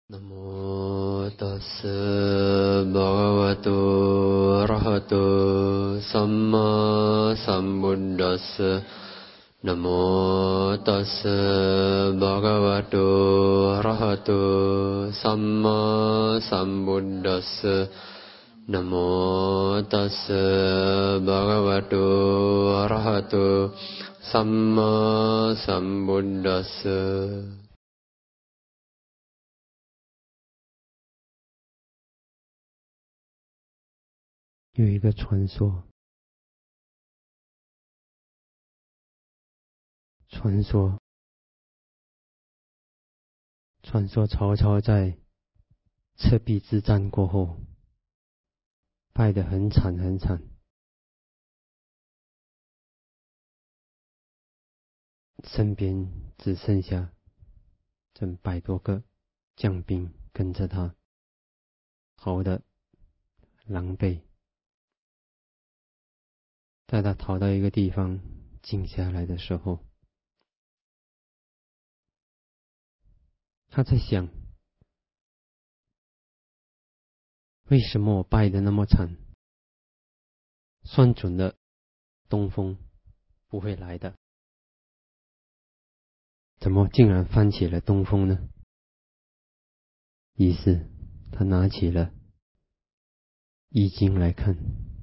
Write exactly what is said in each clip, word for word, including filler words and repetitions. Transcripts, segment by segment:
นะโมตัสสะภะคะวะโตอะระหะโตสัมมาสัมพุทธัสสะนะโมตัสสะภะคะวะโตอะระหะโตสัมมาสัมพุทธัสสะนะโมตัสสะภะคะวะโตอะระหะโตสัมมาสัมพุทธัสสะ有一个传说，传说，传说曹操在赤壁之战过后，败得很惨很惨，身边只剩下整百多个将兵跟着他，逃得狼狈。在他逃到一个地方静下来的时候，他在想，为什么我败得那么惨？算准了东风不会来的，怎么竟然翻起了东风呢？于是他拿起了易经来看，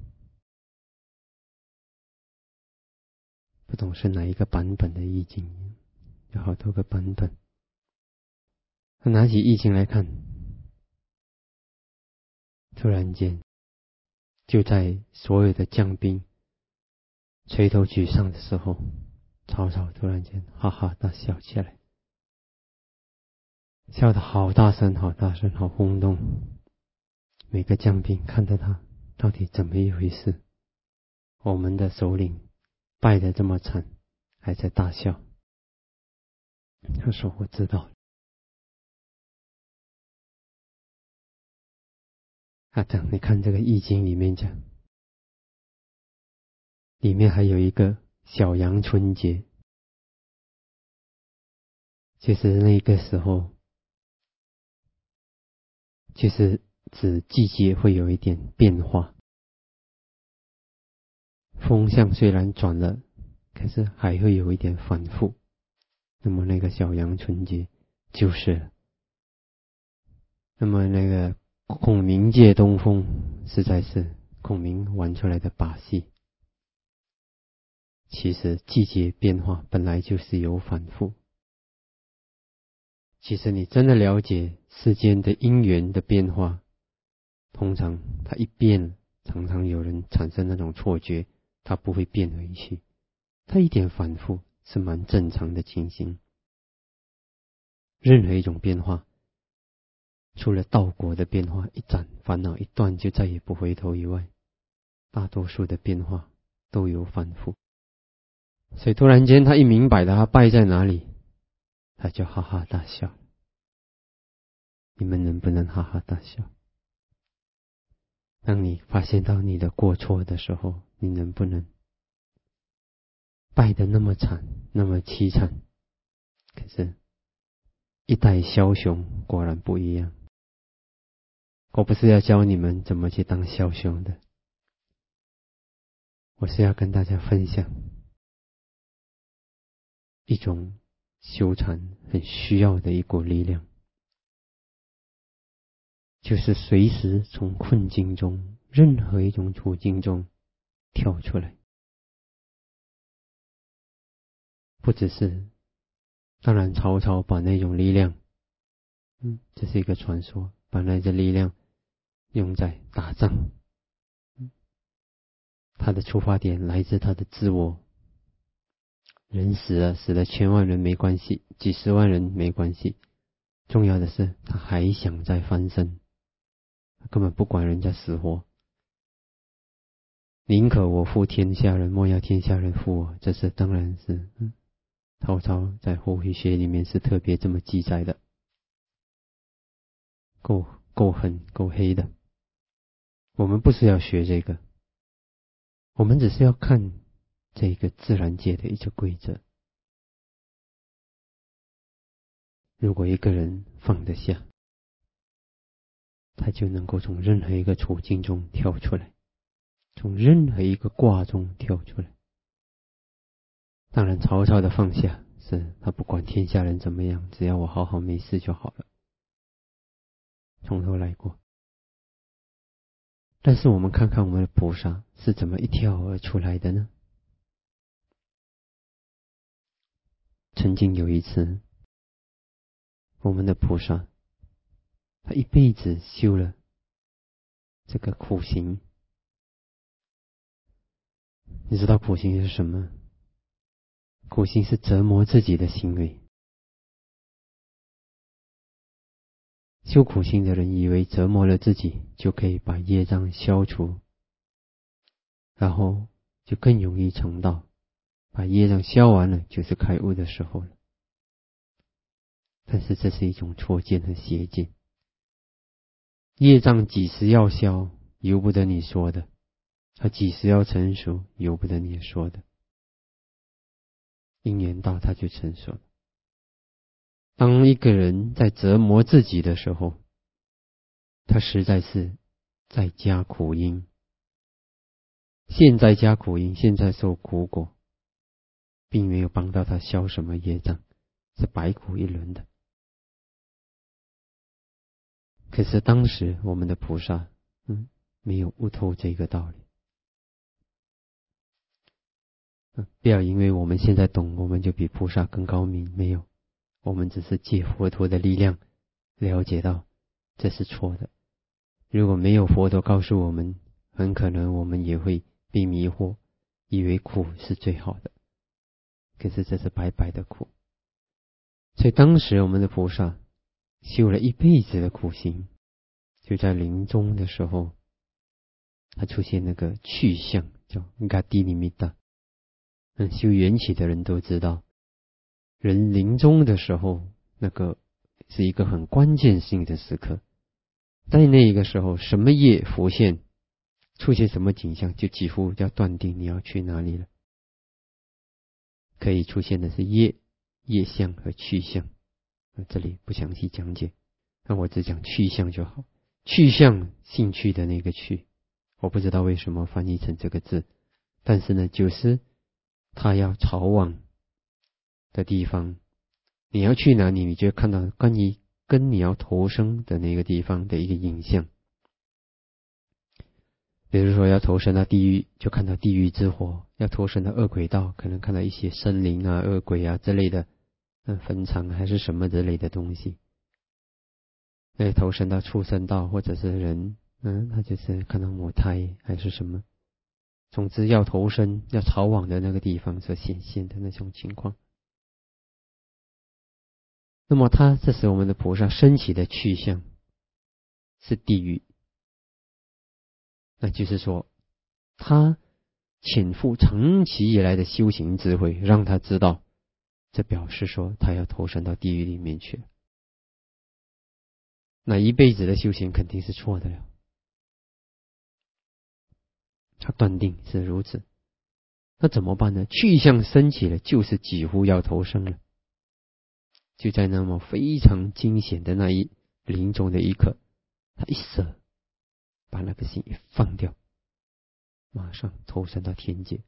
不懂是哪一个版本的易经，有好多个版本。他拿起易经来看，突然间，就在所有的将兵垂头沮丧的时候，曹操突然间哈哈大笑起来，笑得好大声好大声好轰动。每个将兵看着他，到底怎么一回事？我们的首领败得这么惨，还在大笑。他说我知道了。啊，讲你看这个易经里面讲，里面还有一个小阳春节，其实那个时候其实指季节会有一点变化，风向虽然转了，可是还会有一点反复。那么那个小阳春节就是了。那么那个孔明借东风，实在是孔明玩出来的把戏。其实季节变化本来就是有反复。其实你真的了解世间的因缘的变化，通常它一变，常常有人产生那种错觉，它不会变回去，它一点反复是蛮正常的情形。任何一种变化，除了道果的变化一斩烦恼一断就再也不回头以外，大多数的变化都有反复。所以突然间他一明白了他败在哪里，他就哈哈大笑。你们能不能哈哈大笑？当你发现到你的过错的时候，你能不能败得那么惨那么凄惨？可是一代枭雄果然不一样。我不是要教你们怎么去当枭雄的，我是要跟大家分享一种修禅很需要的一股力量，就是随时从困境中任何一种处境中跳出来。不只是，当然曹操把那种力量，嗯，这是一个传说，把那个力量用在打仗，他的出发点来自他的自我。人死了，死了千万人没关系，几十万人没关系，重要的是他还想再翻身，他根本不管人家死活。宁可我负天下人，莫要天下人负我，这是当然是，嗯，曹操在后黑学里面是特别这么记载的，够够狠够黑的。我们不是要学这个，我们只是要看这个自然界的一个规则。如果一个人放得下， 他就能够从任何一个处境中跳出来，从任何一个卦中跳出来。当然曹操的放下是他不管天下人怎么样，只要我好好没事就好了，从头来过。但是我们看看我们的菩萨是怎么一跳而出来的呢？曾经有一次，我们的菩萨他一辈子修了这个苦行。你知道苦行是什么？苦行是折磨自己的行为。修苦行的人以为折磨了自己就可以把业障消除，然后就更容易成道，把业障消完了就是开悟的时候了。但是这是一种错见和邪见。业障几时要消，由不得你说的；它几时要成熟，由不得你说的。因缘到，它就成熟了。当一个人在折磨自己的时候，他实在是在加苦因，现在加苦因，现在受苦果，并没有帮到他消什么业障，是白苦一轮的。可是当时我们的菩萨，嗯，没有悟透这个道理。嗯，不要因为我们现在懂，我们就比菩萨更高明，没有。我们只是借佛陀的力量了解到这是错的。如果没有佛陀告诉我们，很可能我们也会被迷惑，以为苦是最好的，可是这是白白的苦。所以当时我们的菩萨修了一辈子的苦行，就在临终的时候，他出现那个去向，叫嘎迪尼米达。嗯，修缘起的人都知道，人临终的时候，那个是一个很关键性的时刻。在那个时候，什么业浮现，出现什么景象，就几乎要断定你要去哪里了。可以出现的是业、业相和去向，这里不详细讲解，那我只讲去向就好。去向，兴趣的那个去，我不知道为什么翻译成这个字，但是呢，就是他要朝往的地方，你要去哪里，你就会看到关于跟你要投生的那个地方的一个影像。比如说要投身到地狱，就看到地狱之火；要投身到恶鬼道，可能看到一些生灵啊、恶鬼啊之类的，嗯，坟场还是什么之类的东西。那投身到畜生道或者是人，嗯，他就是看到母胎还是什么。总之要投身、要朝往的那个地方所显现的那种情况。那么他这是我们的菩萨升起的去向是地狱，那就是说他潜伏长期以来的修行智慧，让他知道，这表示说他要投身到地狱里面去了。那一辈子的修行肯定是错的了，他断定是如此。那怎么办呢？去向升起了，就是几乎要投生了。就在那么非常惊险的那一临终的一刻，他一舍，把那个心一放掉，马上投身到天界。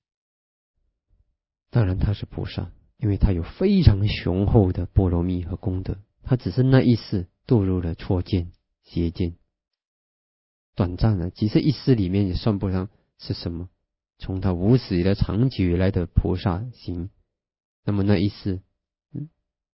当然他是菩萨，因为他有非常雄厚的波罗蜜和功德，他只是那一世堕入了错见、邪见，短暂了，即使一世里面也算不上是什么。从他无始以来长久以来的菩萨行，那么那一世，嗯，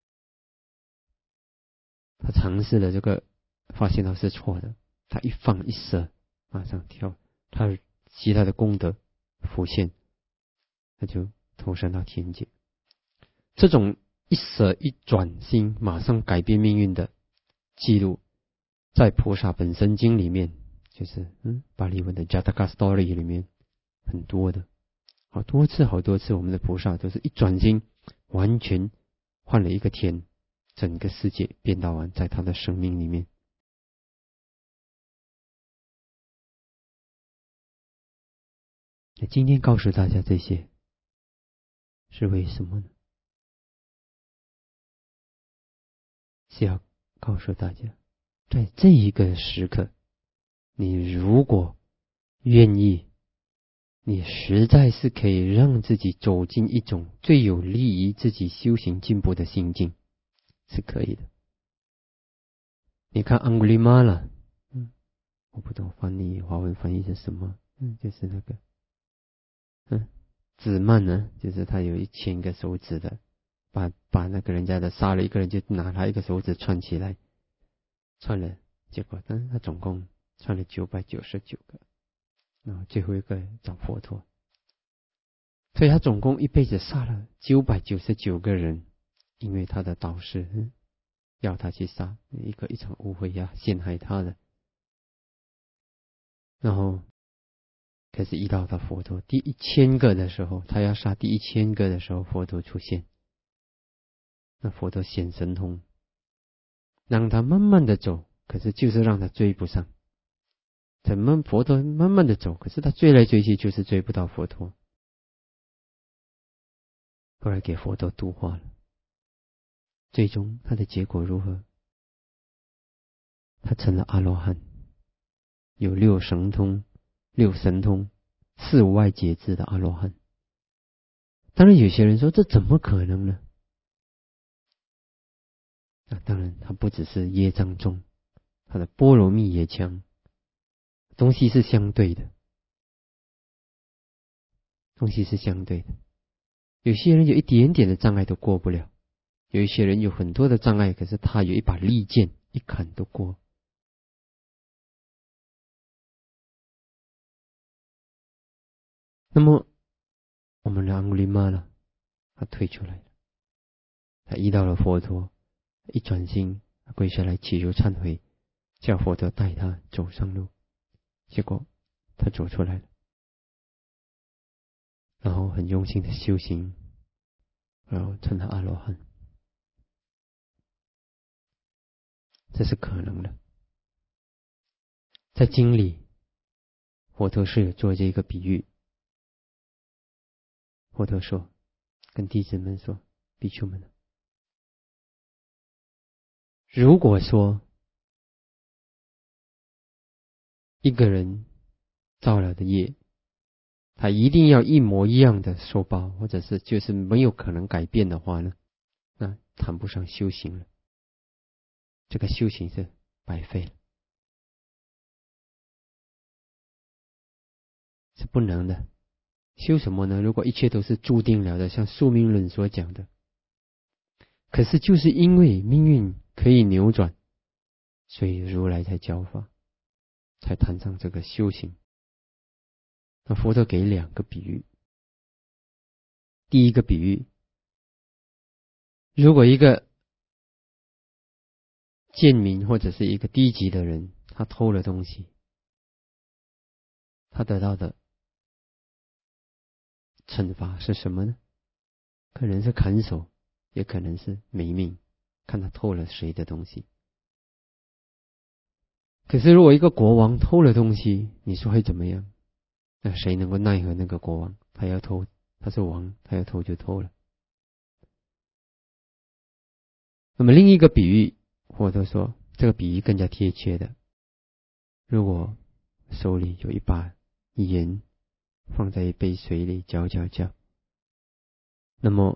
他尝试了这个，发现到是错的，他一放一舍，马上跳，他其他的功德浮现，他就投身到天界。这种一舍一转心，马上改变命运的记录，在菩萨本身经里面，就是嗯，巴利文的 Jataka Story 里面很多的，好多次好多次，我们的菩萨都是一转心，完全换了一个天，整个世界变到完，在他的生命里面。今天告诉大家这些，是为什么呢？是要告诉大家， 在这一个时刻，你如果愿意，你实在是可以让自己走进一种最有利于自己修行进步的心境，是可以的。你看安古利玛拉，嗯，我不懂翻译，华文翻译是什么？嗯，就是那个，嗯，指曼呢，就是他有一千个手指的，把把那个人家的杀了一个人，就拿他一个手指串起来，串了，结果，但是他总共串了九百九十九个，然后最后一个找佛陀，所以他总共一辈子杀了九百九十九个人，因为他的导师，嗯，要他去杀一个一场误会呀，陷害他的。然后可是遇到他佛陀第一千个的时候，他要杀第一千个的时候，佛陀出现，那佛陀显神通，让他慢慢的走，可是就是让他追不上。怎么佛陀慢慢的走，可是他追来追去就是追不到佛陀。后来给佛陀度化了，最终他的结果如何？他成了阿罗汉，有六神通、六神通、四无碍解智的阿罗汉。当然有些人说这怎么可能呢？啊，当然他不只是业障重，他的波罗蜜也强，东西是相对的，东西是相对的。有些人有一点点的障碍都过不了，有一些人有很多的障碍，可是他有一把利剑，一砍都过。那么我们的安古利玛拉，他退出来了，他遇到了佛陀，一转心，他跪下来祈求忏悔，叫佛陀带他走上路。结果他走出来了，然后很用心的修行，然后成了阿罗汉。这是可能的。在经里，佛陀是有做这个比喻。佛陀说，跟弟子们说，比丘们，如果说一个人造了的业，他一定要一模一样的受报，或者是就是没有可能改变的话呢，那谈不上修行了，这个修行是白费了，是不能的。修什么呢？如果一切都是注定了的，像宿命论所讲的，可是就是因为命运可以扭转，所以如来才教法，才谈上这个修行。那佛陀给两个比喻。第一个比喻，如果一个贱民或者是一个低级的人，他偷了东西，他得到的惩罚是什么呢？可能是砍手，也可能是没命，看他偷了谁的东西。可是如果一个国王偷了东西，你说会怎么样？那谁能够奈何那个国王？他要偷，他是王，他要偷就偷了。那么另一个比喻，或者说这个比喻更加贴切的，如果手里有一把盐放在一杯水里搅搅搅，那么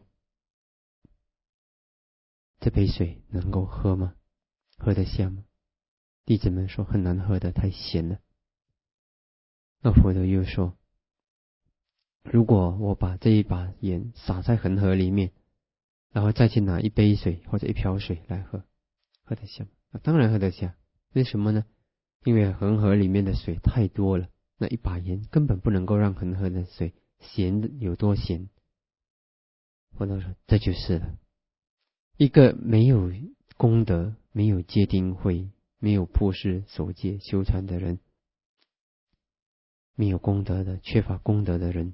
这杯水能够喝吗？喝得下吗？弟子们说很难喝的，太咸了。那佛陀又说，如果我把这一把盐撒在恒河里面，然后再去拿一杯水或者一瓢水来喝，喝得下吗？啊，当然喝得下。为什么呢？因为恒河里面的水太多了，那一把盐根本不能够让恒河的水咸有多咸。佛陀说，这就是了。一个没有功德、没有戒定慧、没有布施守戒修禅的人，没有功德的、缺乏功德的人，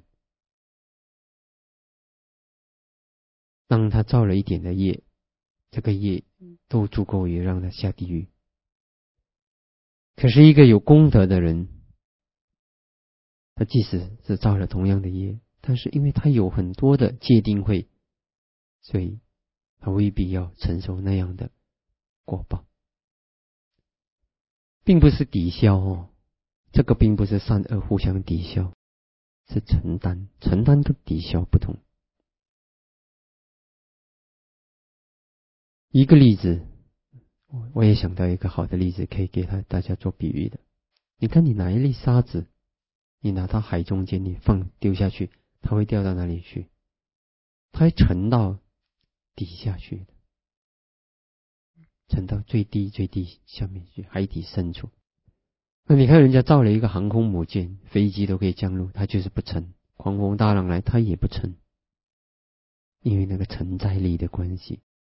当他造了一点的业，这个业都足够于让他下地狱。可是一个有功德的人，他即使是造了同样的业，但是因为他有很多的戒定慧，所以他未必要承受那样的果报。 并不是抵消哦，这个并不是善恶互相抵消，是承担，承担跟抵消不同。一个例子，我也想到一个好的例子，可以给他大家做比喻的。你看，你拿一粒沙子，你拿到海中间，你放丢下去，它会掉到哪里去？它会沉到底下去的，沉到最低最低下面去，海底深处。那你看人家造了一个航空母舰，飞机都可以降落，它就是不沉，狂风大浪来它也不沉，因为那个承载力的关系。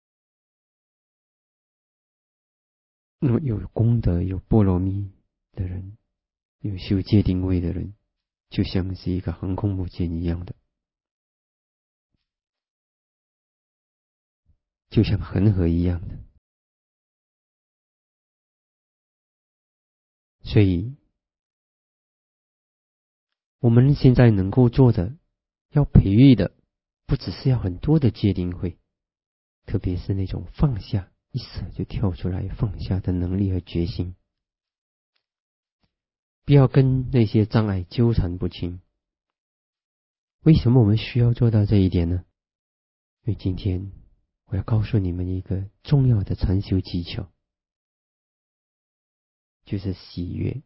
那么有功德有波罗蜜的人，有修戒定慧的人，就像是一个航空母舰一样的，就像恒河一样的。所以我们现在能够做的，要培育的，不只是要很多的戒定慧，特别是那种放下，一舍就跳出来放下的能力和决心。不要跟那些障碍纠缠不清。为什么我们需要做到这一点呢？因为今天我要告诉你们一个重要的禅修技巧，就是喜悦。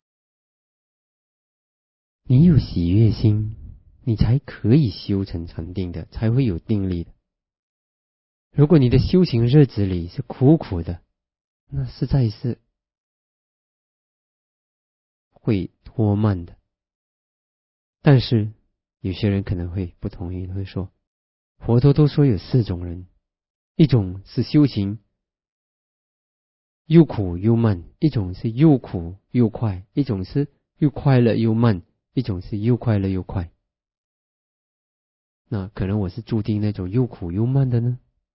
你有喜悦心，你才可以修成禅定的，才会有定力的。如果你的修行日子里是苦苦的，那实在是会拖慢的。但是有些人可能会不同意，会说佛陀都说有四种人，一种是修行又苦又慢，一种是又苦又快，一种是又快乐又慢，一种是又快乐又快。那可能我是注定那种又苦又慢的呢，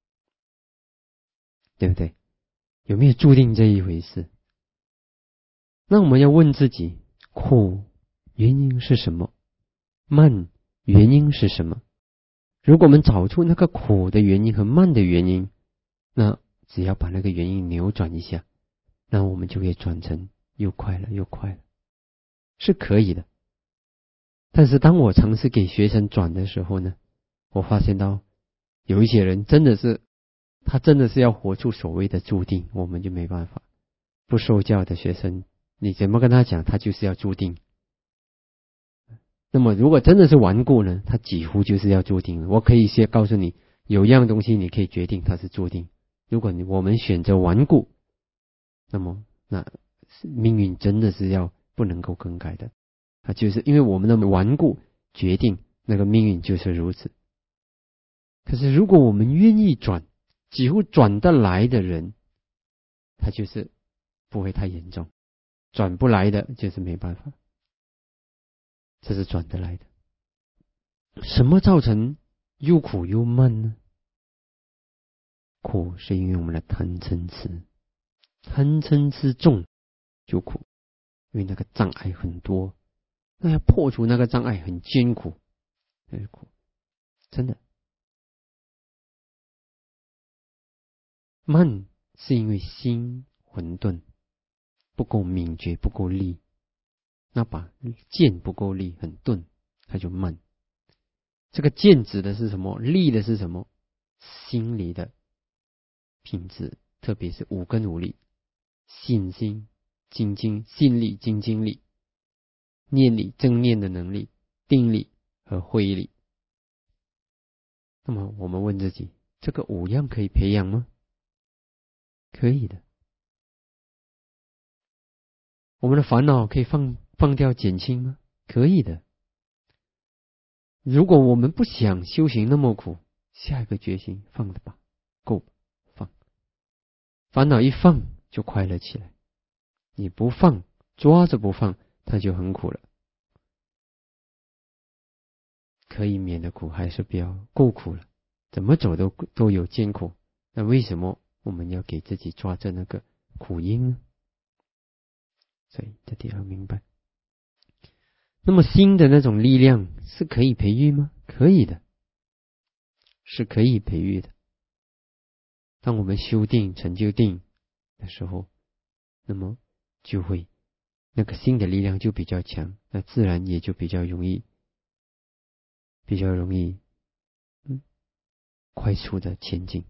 对不对？有没有注定这一回事？那我们要问自己，苦原因是什么？慢原因是什么？如果我们找出那个苦的原因和慢的原因，那只要把那个原因扭转一下，那我们就可以转成又快乐又快乐，是可以的。但是当我尝试给学生转的时候呢，我发现到有一些人真的是，他真的是要活出所谓的注定，我们就没办法。不受教的学生，你怎么跟他讲，他就是要注定。那么如果真的是顽固呢，他几乎就是要注定了。我可以先告诉你，有一样东西你可以决定它是注定。如果你我们选择顽固，那么那命运真的是要不能够更改的。啊，就是因为我们的顽固决定那个命运就是如此。可是如果我们愿意转，几乎转得来的人，他就是不会太严重，转不来的就是没办法。这是转得来的。什么造成又苦又慢呢？苦是因为我们的贪嗔痴，贪嗔痴重就苦，因为那个障碍很多，那要破除那个障碍很艰苦，那是苦，真的。慢是因为心混沌，不够敏觉，不够利，那把剑不够利，很钝，它就慢。这个剑指的是什么？力的是什么？心理的品质，特别是五根五力：信心、精进、信力、精进力、念力、正念的能力、定力和慧力。那么我们问自己，这个五样可以培养吗？可以的。我们的烦恼可以放放掉减轻吗？可以的。如果我们不想修行那么苦，下一个决心放的吧，够放。烦恼一放就快乐起来，你不放，抓着不放，它就很苦了。可以免的苦还是不要，够苦了，怎么走都都有艰苦。那为什么我们要给自己抓着那个苦因呢？所以这点要明白。那么心的那种力量是可以培育吗？可以的，是可以培育的。当我们修定成就定的时候，那么就会那个心的力量就比较强，那自然也就比较容易，比较容易，嗯，快速的前进。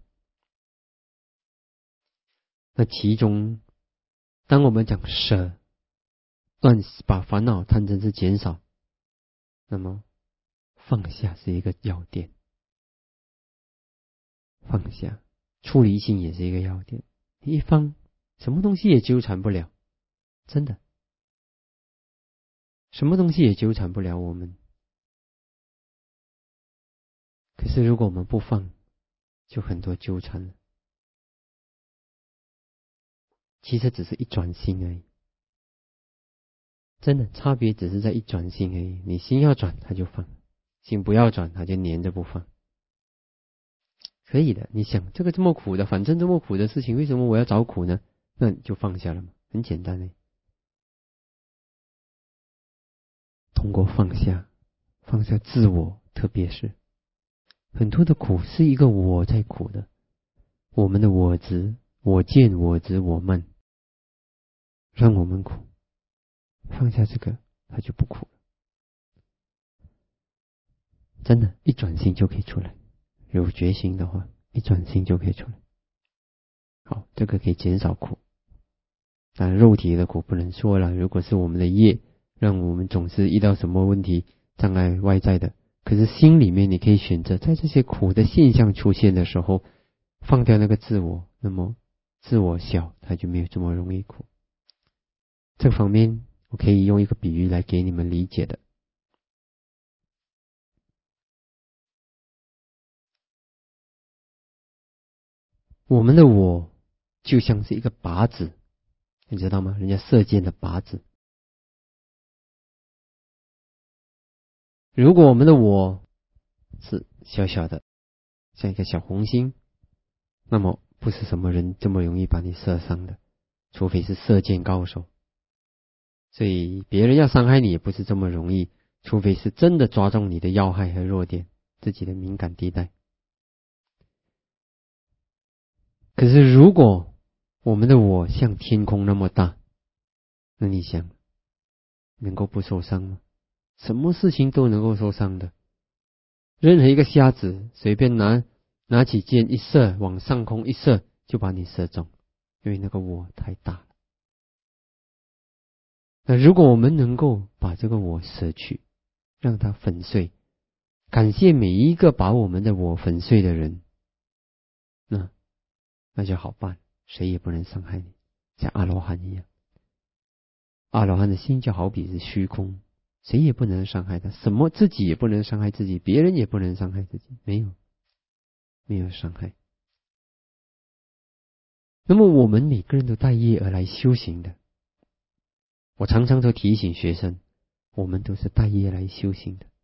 那其中，当我们讲舍，断把烦恼贪嗔痴减少，那么放下是一个要点，放下出离心也是一个要点。一放，什么东西也纠缠不了，真的，什么东西也纠缠不了我们。可是如果我们不放，就很多纠缠了。其实只是一转心而已，真的差别只是在一转心而已。你心要转，它就放；心不要转，它就黏着不放。可以的，你想这个这么苦的，反正这么苦的事情，为什么我要找苦呢？那你就放下了嘛，很简单的。通过放下，放下自我，特别是很多的苦是一个我在苦的，我们的我执、我见、我执、我慢，让我们苦。放下这个，它就不苦了。真的，一转心就可以出来。有决心的话，一转心就可以出来。好，这个可以减少苦。当然，肉体的苦不能说了。如果是我们的业，让我们总是遇到什么问题、障碍外在的，可是心里面你可以选择，在这些苦的现象出现的时候，放掉那个自我，那么自我小，它就没有这么容易苦。这方面我可以用一个比喻来给你们理解的。我们的我就像是一个靶子，你知道吗？人家射箭的靶子。如果我们的我是小小的，像一个小红心，那么不是什么人这么容易把你射伤的，除非是射箭高手。所以别人要伤害你也不是这么容易，除非是真的抓中你的要害和弱点，自己的敏感地带。可是如果我们的我像天空那么大，那你想能够不受伤吗？什么事情都能够受伤的。任何一个瞎子随便拿拿起箭一射，往上空一射，就把你射中，因为那个我太大了。那如果我们能够把这个我舍去，让它粉碎，感谢每一个把我们的我粉碎的人，那那就好办，谁也不能伤害你，像阿罗汉一样。阿罗汉的心就好比是虚空，谁也不能伤害他，什么自己也不能伤害自己，别人也不能伤害自己，没有没有伤害。那么我们每个人都带业而来修行的，我常常都提醒学生，我们都是带业来修行的，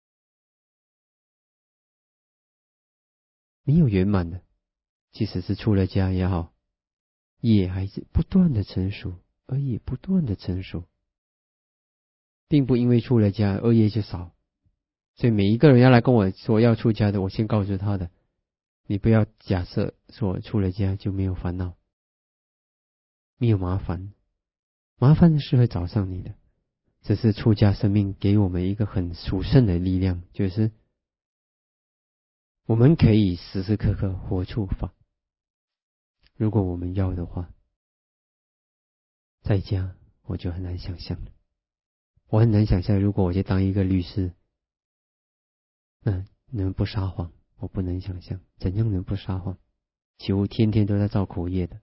没有圆满的。即使是出了家也好，业还是不断的成熟，而也不断的成熟，并不因为出了家恶业就少。所以每一个人要来跟我说要出家的，我先告诉他的，你不要假设说出了家就没有烦恼，没有麻烦，麻烦是会找上你的。只是出家生命给我们一个很殊胜的力量，就是我们可以时时刻刻活出法。如果我们要的话，在家我就很难想象了。我很难想象，如果我去当一个律师，嗯，能不撒谎？我不能想象，怎样能不撒谎？几乎天天都在造口业的。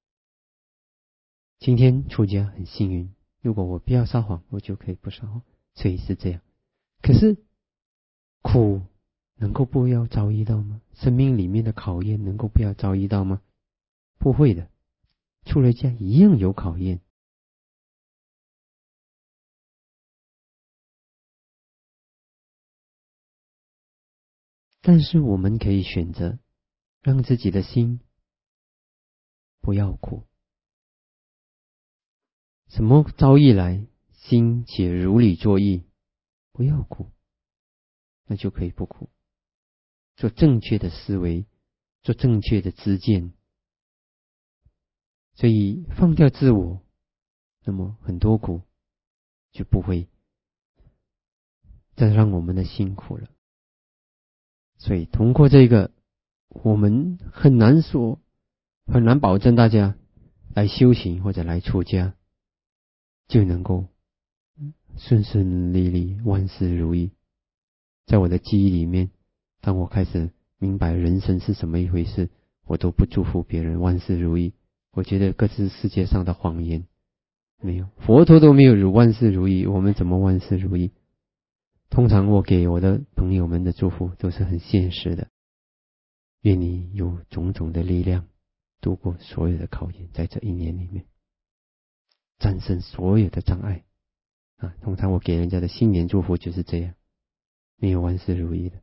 今天出家很幸运，如果我不要撒谎，我就可以不撒谎，所以是这样。可是苦能够不要遭遇到吗？生命里面的考验能够不要遭遇到吗？不会的，出了家一样有考验。但是我们可以选择让自己的心不要苦。什么遭遇来，心且如理作意，不要苦，那就可以不苦。做正确的思维，做正确的知见。所以放掉自我，那么很多苦就不会再让我们的辛苦了。所以通过这个，我们很难说，很难保证大家来修行或者来出家就能够顺顺利利、万事如意。在我的记忆里面，当我开始明白人生是什么一回事，我都不祝福别人万事如意。我觉得这是世界上的谎言，没有，佛陀都没有如万事如意，我们怎么万事如意？通常我给我的朋友们的祝福都是很现实的，愿你有种种的力量度过所有的考验，在这一年里面战胜所有的障碍啊！通常我给人家的新年祝福就是这样，没有万事如意的。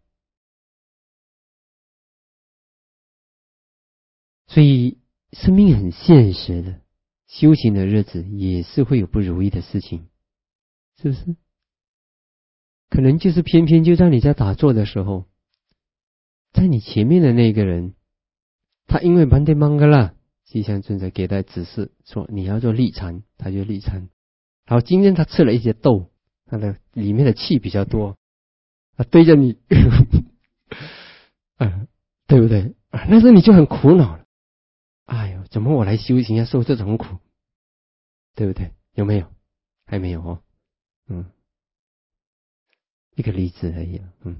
所以生命很现实的，修行的日子也是会有不如意的事情，是不是？可能就是偏偏就在你在打坐的时候，在你前面的那个人，他因为曼德曼格拉吉祥尊者给他指示说你要做立禅，他就立禅。然后今天他吃了一些豆，他的里面的气比较多，他对着你啊，对不对？啊，那时候你就很苦恼了。哎呦，怎么我来修行要受这种苦，对不对？有没有？还没有哦。嗯，一个例子而已了。嗯，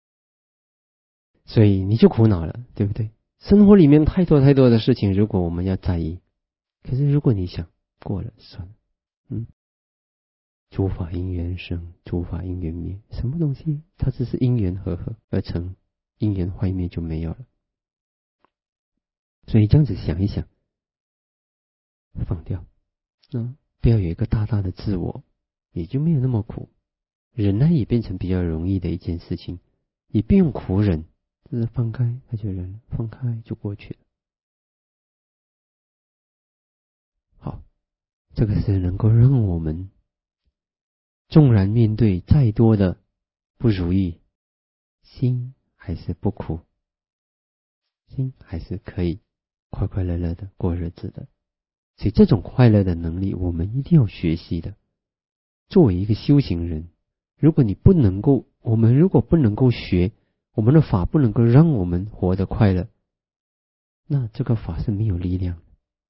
所以你就苦恼了，对不对？生活里面太多太多的事情，如果我们要在意，可是如果你想过了算了，嗯，诸法因缘生，诸法因缘灭，什么东西它只是因缘和合而成，因缘坏灭就没有了。所以这样子想一想，放掉，嗯，不要有一个大大的自我，也就没有那么苦。忍耐也变成比较容易的一件事情，也不用苦忍，就是放开它就忍了，放开就过去了。好，这个是能够让我们纵然面对再多的不如意，心还是不苦，心还是可以快快乐乐的过日子的。所以这种快乐的能力我们一定要学习的。作为一个修行人，如果你不能够，我们如果不能够学，我们的法不能够让我们活得快乐，那这个法是没有力量的。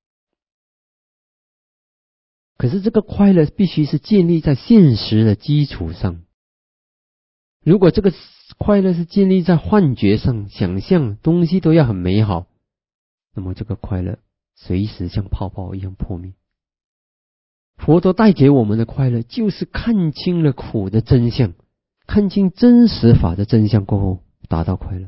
可是这个快乐必须是建立在现实的基础上。如果这个快乐是建立在幻觉上，想象东西都要很美好，那么这个快乐随时像泡泡一样破灭。佛陀带给我们的快乐，就是看清了苦的真相，看清真实法的真相过后，达到快乐。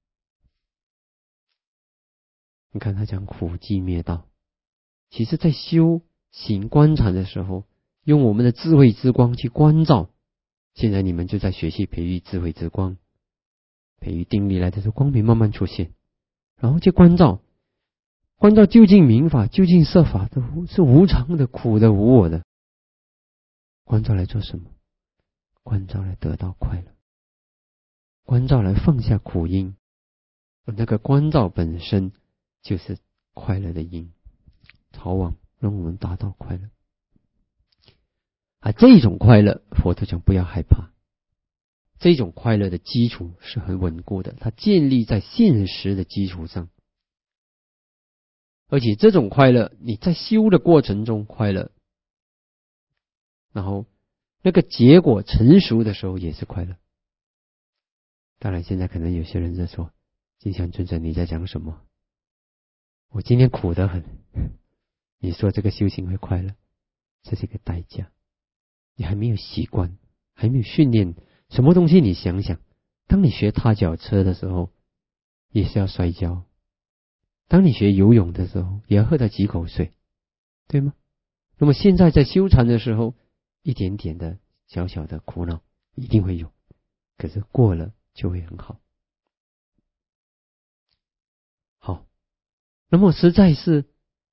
你看他讲苦寂灭道，其实在修行观禅的时候，用我们的智慧之光去关照。现在你们就在学习培育智慧之光，培育定力来的时候，光明慢慢出现，然后去关照，关照究竟明法，究竟色法都是无常的、苦的、无我的。关照来做什么？关照来得到快乐，关照来放下苦因，那个关照本身就是快乐的因，逃往让我们达到快乐。啊，这种快乐，佛陀讲不要害怕。这种快乐的基础是很稳固的，它建立在现实的基础上。而且这种快乐，你在修的过程中快乐，然后那个结果成熟的时候也是快乐。当然现在可能有些人在说，金香尊者你在讲什么？我今天苦得很，你说这个修行会快乐，这是一个代价。你还没有习惯，还没有训练什么东西，你想想，当你学踏脚车的时候也是要摔跤，当你学游泳的时候也要喝到几口水，对吗？那么现在在修禅的时候，一点点的小小的苦恼一定会有，可是过了就会很好。好，那么实在是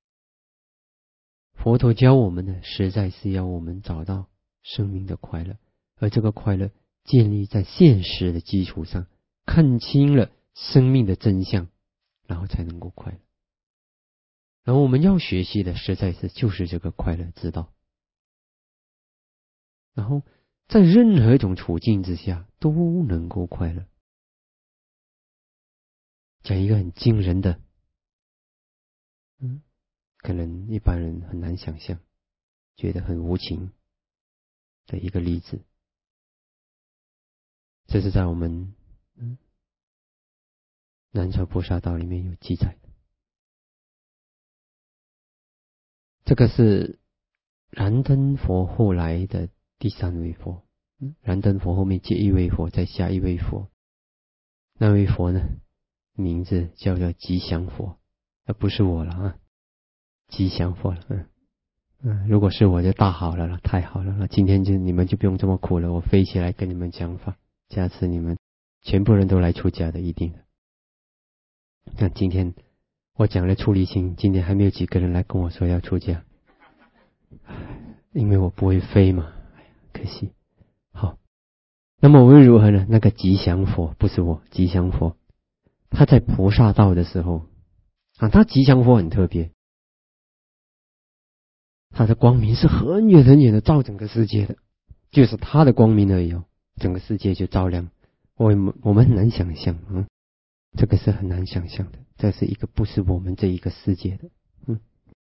佛陀教我们的，实在是要我们找到生命的快乐，而这个快乐建立在现实的基础上，看清了生命的真相，然后才能够快乐。然后我们要学习的实在是就是这个快乐之道。 然后在任何一种处境之下都能够快乐。讲一个很惊人的，嗯，可能一般人很难想象，觉得很无情的一个例子。这是在我们嗯南传菩萨道里面有记载的。这个是燃灯佛后来的第三位佛，燃灯佛后面接一位佛，再下一位佛。那位佛呢，名字叫做吉祥佛，而不是我了啊，吉祥佛了。嗯嗯，如果是我就大好了了，太好了了。今天就你们就不用这么苦了，我飞起来跟你们讲法，下次你们全部人都来出家的，一定的。那今天我讲了出离心，今天还没有几个人来跟我说要出家，因为我不会飞嘛，可惜。好，那么无论如何呢？那个吉祥佛不是我，吉祥佛他在菩萨道的时候啊，他吉祥佛很特别，他的光明是很远很远的照整个世界的，就是他的光明而已哦，整个世界就照亮。我们我们很难想象，嗯，这个是很难想象的，这是一个不是我们这一个世界的，嗯。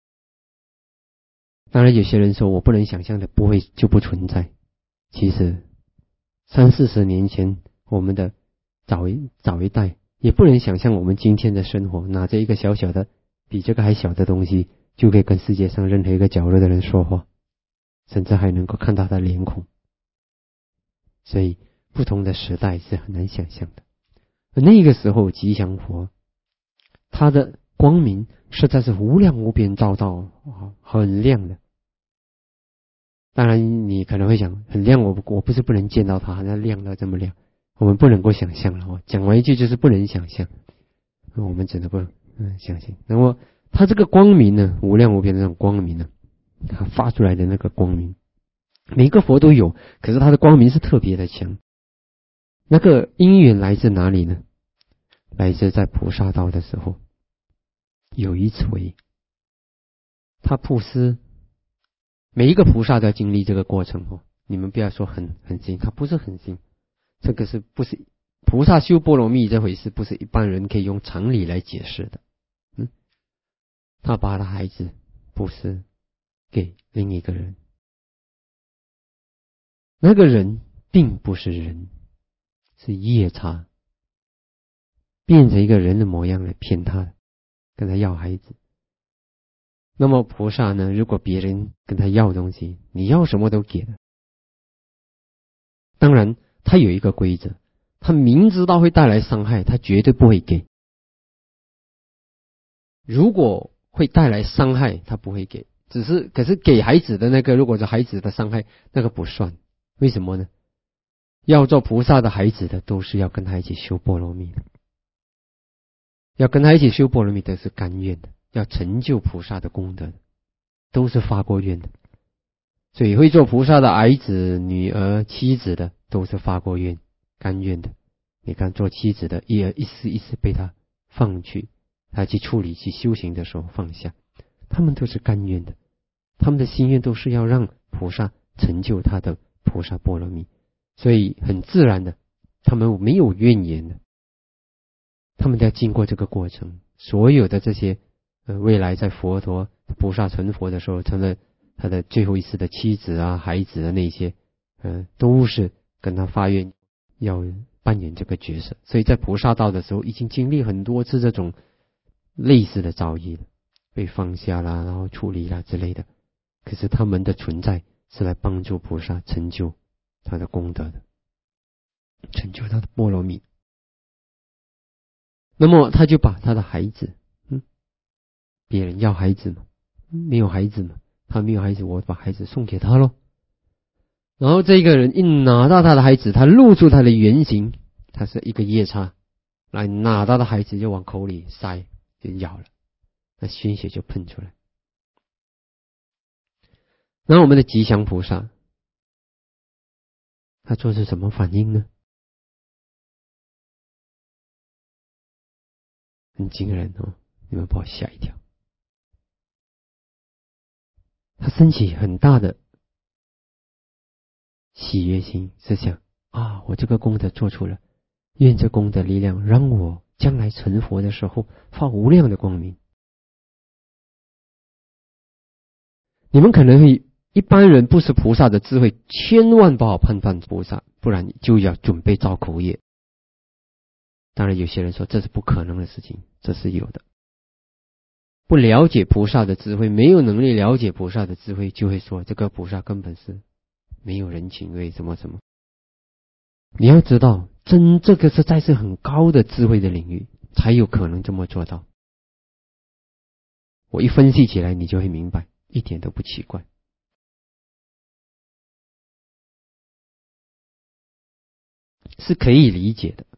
当然有些人说我不能想象的不会就不存在，其实三四十年前我们的早一早一代也不能想象我们今天的生活，拿着一个小小的比这个还小的东西就可以跟世界上任何一个角落的人说话，甚至还能够看到他的脸孔。所以不同的时代是很难想象的。而那个时候吉祥佛他的光明实在是无量无边，照到很亮的。当然你可能会想很亮，我我不是不能见到它，那亮到这么亮，我们不能够想象了。讲完一句就是不能想象，我们只能不嗯相信。那么它这个光明呢，无量无边的那种光明呢，它发出来的那个光明，每个佛都有，可是它的光明是特别的强。那个因缘来自哪里呢？来自在菩萨道的时候，有一回他布施，每一个菩萨都要经历这个过程哦。你们不要说很很新，他不是很新，这个是不是菩萨修波罗蜜这回事，不是一般人可以用常理来解释的。嗯，他把他孩子布施给另一个人，那个人并不是人，是夜叉，变成一个人的模样来骗他的，跟他要孩子。那么菩萨呢，如果别人跟他要东西，你要什么都给了。当然他有一个规则，他明知道会带来伤害，他绝对不会给。如果会带来伤害，他不会给，只是可是给孩子的那个，如果是孩子的伤害，那个不算。为什么呢？要做菩萨的孩子的，都是要跟他一起修波罗蜜的，要跟他一起修波罗蜜的是甘愿的，要成就菩萨的功德的，都是发过愿的。所以会做菩萨的儿子、女儿、妻子的，都是发过愿、甘愿的。你看做妻子的，一而一丝一丝被他放去，他去处理、去修行的时候放下，他们都是甘愿的，他们的心愿都是要让菩萨成就他的菩萨波罗蜜，所以很自然的，他们没有怨言的，他们都要经过这个过程。所有的这些呃，未来在佛陀菩萨成佛的时候，成了他的最后一世的妻子啊、孩子的那些，呃，都是跟他发愿要扮演这个角色。所以在菩萨道的时候，已经经历很多次这种类似的遭遇了，被放下啦，然后处理啦之类的。可是他们的存在是来帮助菩萨成就他的功德的，成就他的波罗蜜。那么他就把他的孩子，嗯，别人要孩子嘛，没有孩子嘛，他没有孩子，我把孩子送给他咯。然后这个人一拿到他的孩子，他露出他的原形，他是一个夜叉，来拿到的孩子就往口里塞，就咬了，那鲜血就喷出来。然后我们的吉祥菩萨，他做出什么反应呢？很惊人哦，你们把我吓一跳。他升起很大的喜悦心，是想啊，我这个功德做出了，愿这功德力量让我将来成佛的时候发无量的光明。你们可能会，一般人不是菩萨的智慧，千万不好判断菩萨，不然就要准备造口业。当然有些人说这是不可能的事情，这是有的。不了解菩萨的智慧，没有能力了解菩萨的智慧，就会说这个菩萨根本是没有人情味，什么什么。你要知道，真这个实在是很高的智慧的领域，才有可能这么做到。我一分析起来，你就会明白，一点都不奇怪。是可以理解的。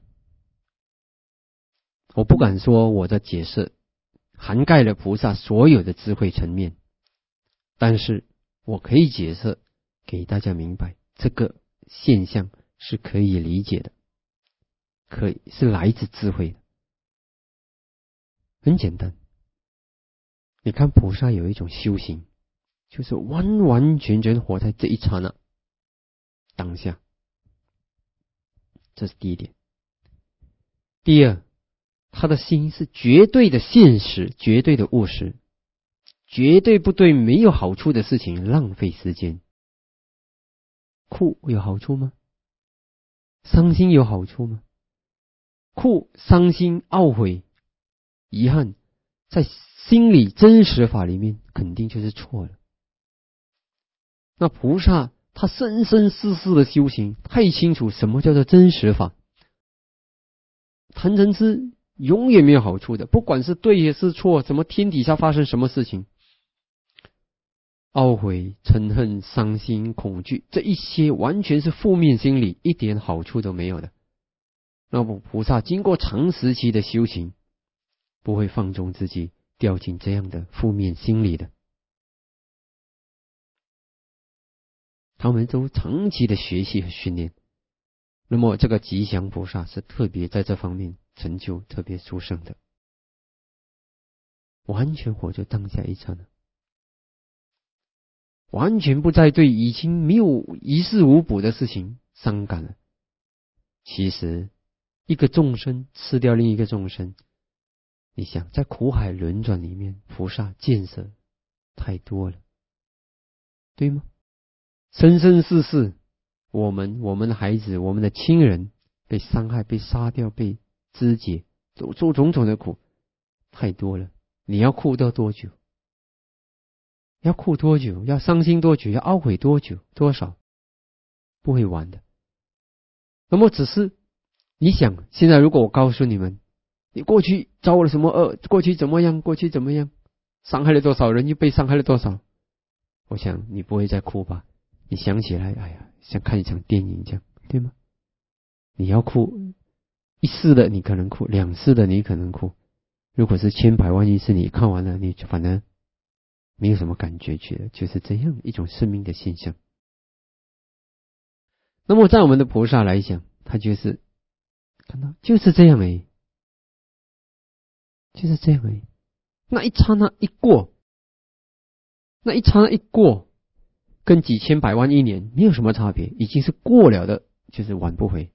我不敢说我的解释涵盖了菩萨所有的智慧层面，但是我可以解释给大家明白，这个现象是可以理解的，可以是来自智慧的。很简单，你看菩萨有一种修行，就是完完全全活在这一刹那当下，这是第一点。第二，他的心是绝对的现实，绝对的务实，绝对不对没有好处的事情浪费时间。哭有好处吗？伤心有好处吗？哭、伤心、懊悔、遗憾，在心理真实法里面肯定就是错了。那菩萨他生生世世的修行，太清楚什么叫做真实法。贪嗔痴永远没有好处的，不管是对也是错，什么天底下发生什么事情，懊悔、嗔恨、伤心、恐惧，这一些完全是负面心理，一点好处都没有的。那么菩萨经过长时期的修行，不会放纵自己掉进这样的负面心理的。他们都长期的学习和训练。那么这个吉祥菩萨是特别在这方面成就特别殊胜的，完全活在当下一刹那，完全不再对已经没有于事无补的事情伤感了。其实一个众生吃掉另一个众生，你想在苦海轮转里面，菩萨建设太多了，对吗？生生世世，我们我们的孩子，我们的亲人被伤害，被杀掉，被肢解，做做种种的苦，太多了。你要哭到多久？要哭多久？要伤心多久？要懊悔多久？多少？不会完的。那么只是你想，现在如果我告诉你们，你过去遭了什么恶，过去怎么样，过去怎么样，伤害了多少人，又被伤害了多少，我想你不会再哭吧？你想起来，哎呀，像看一场电影这样，对吗？你要哭一次的你可能哭，两次的你可能哭，如果是千百万亿次，你看完了你反正没有什么感觉去了，就是这样一种生命的现象。那么在我们的菩萨来讲，他就是看到就是这样而已，就是这样而已。那一刹那一过，那一刹那一过，跟几千百万亿年没有什么差别，已经是过了的，就是挽不回。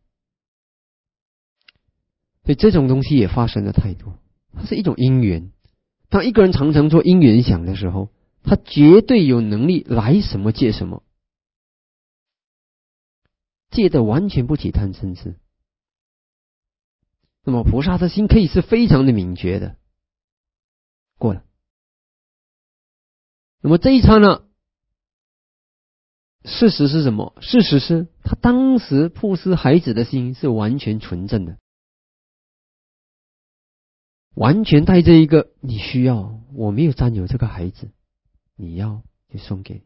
所以这种东西也发生了太多，它是一种因缘。当一个人常常做因缘想的时候，他绝对有能力来什么借什么，借的完全不起贪嗔痴。那么菩萨的心可以是非常的敏觉的，过了。那么这一刹那，事实是什么？事实是他当时布施孩子的心是完全纯正的，完全带着一个你需要，我没有占有这个孩子，你要就送给你。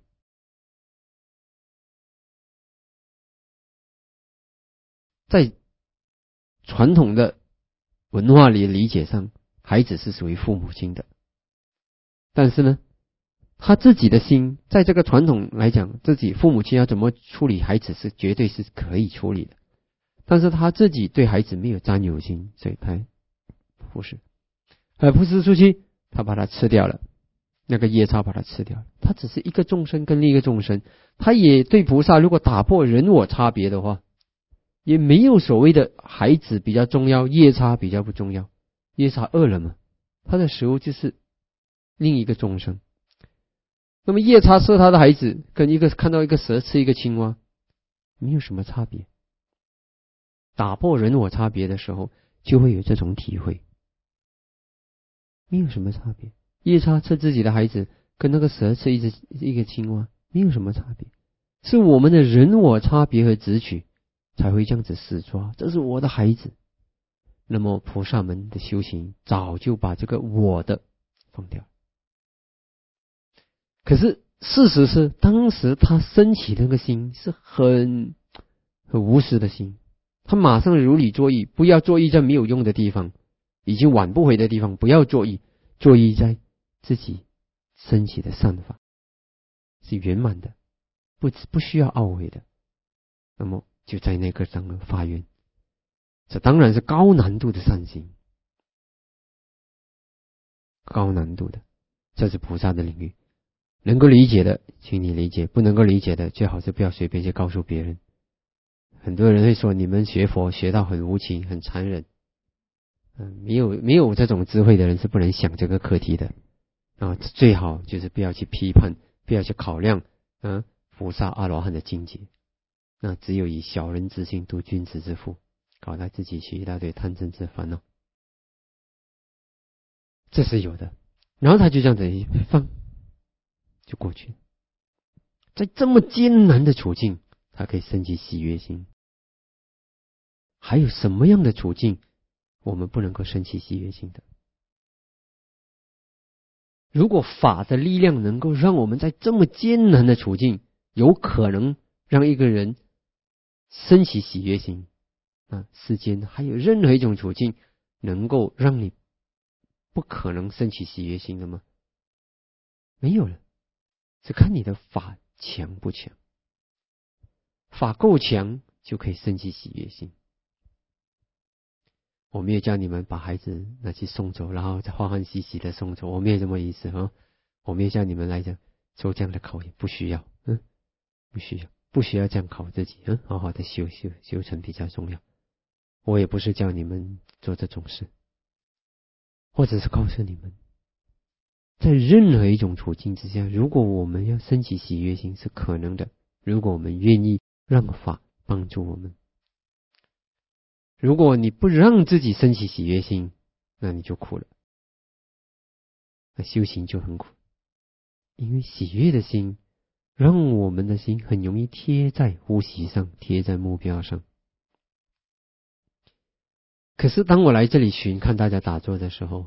在传统的文化里理解上，孩子是属于父母亲的，但是呢，他自己的心在这个传统来讲，自己父母亲要怎么处理孩子是绝对是可以处理的，但是他自己对孩子没有占有心，所以他不是，而不是出去，他把它吃掉了， 那个夜叉把它吃掉了。他只是一个众生跟另一个众生，他也对菩萨如果打破人我差别的话，也没有所谓的孩子比较重要，夜叉比较不重要。夜叉饿了嘛，他的食物就是另一个众生。那么夜叉吃他的孩子，跟一个看到一个蛇吃一个青蛙，没有什么差别。打破人我差别的时候，就会有这种体会，没有什么差别。夜叉吃自己的孩子，跟那个蛇吃一只一个青蛙，没有什么差别。是我们的人我差别和执取，才会这样子死抓。这是我的孩子。那么菩萨们的修行早就把这个我的放掉。可是事实是，当时他升起那个心是很很无私的心，他马上如理作意，不要作意在没有用的地方，已经挽不回的地方，不要作意，作意在自己升起的善法是圆满的，不不需要懊悔的。那么就在那个上发愿，这当然是高难度的善行，高难度的，这是菩萨的领域。能够理解的请你理解，不能够理解的最好是不要随便去告诉别人。很多人会说你们学佛学到很无情很残忍，嗯，没有没有这种智慧的人是不能想这个课题的啊。最好就是不要去批判，不要去考量啊菩萨阿罗汉的境界。那只有以小人之心度君子之腹，搞到自己去一大堆贪嗔痴烦恼，这是有的。然后他就这样子一放就过去了。在这么艰难的处境，他可以升起喜悦心。还有什么样的处境我们不能够升起喜悦心的？如果法的力量能够让我们在这么艰难的处境有可能让一个人升起喜悦心啊，世间还有任何一种处境能够让你不可能升起喜悦心的吗？没有了，只看你的法强不强。法够强就可以升起喜悦心。我没有叫你们把孩子拿去送走，然后再欢欢喜喜的送走，我没有这么意思啊。我没有叫你们来讲做这样的考验，不需要，嗯，不需要，不需要这样考自己，嗯，好好的修修修成比较重要。我也不是叫你们做这种事，或者是告诉你们，在任何一种处境之下，如果我们要升起喜悦心是可能的，如果我们愿意让法帮助我们。如果你不让自己升起喜悦心，那你就苦了，那修行就很苦。因为喜悦的心让我们的心很容易贴在呼吸上，贴在目标上。可是当我来这里寻看大家打坐的时候，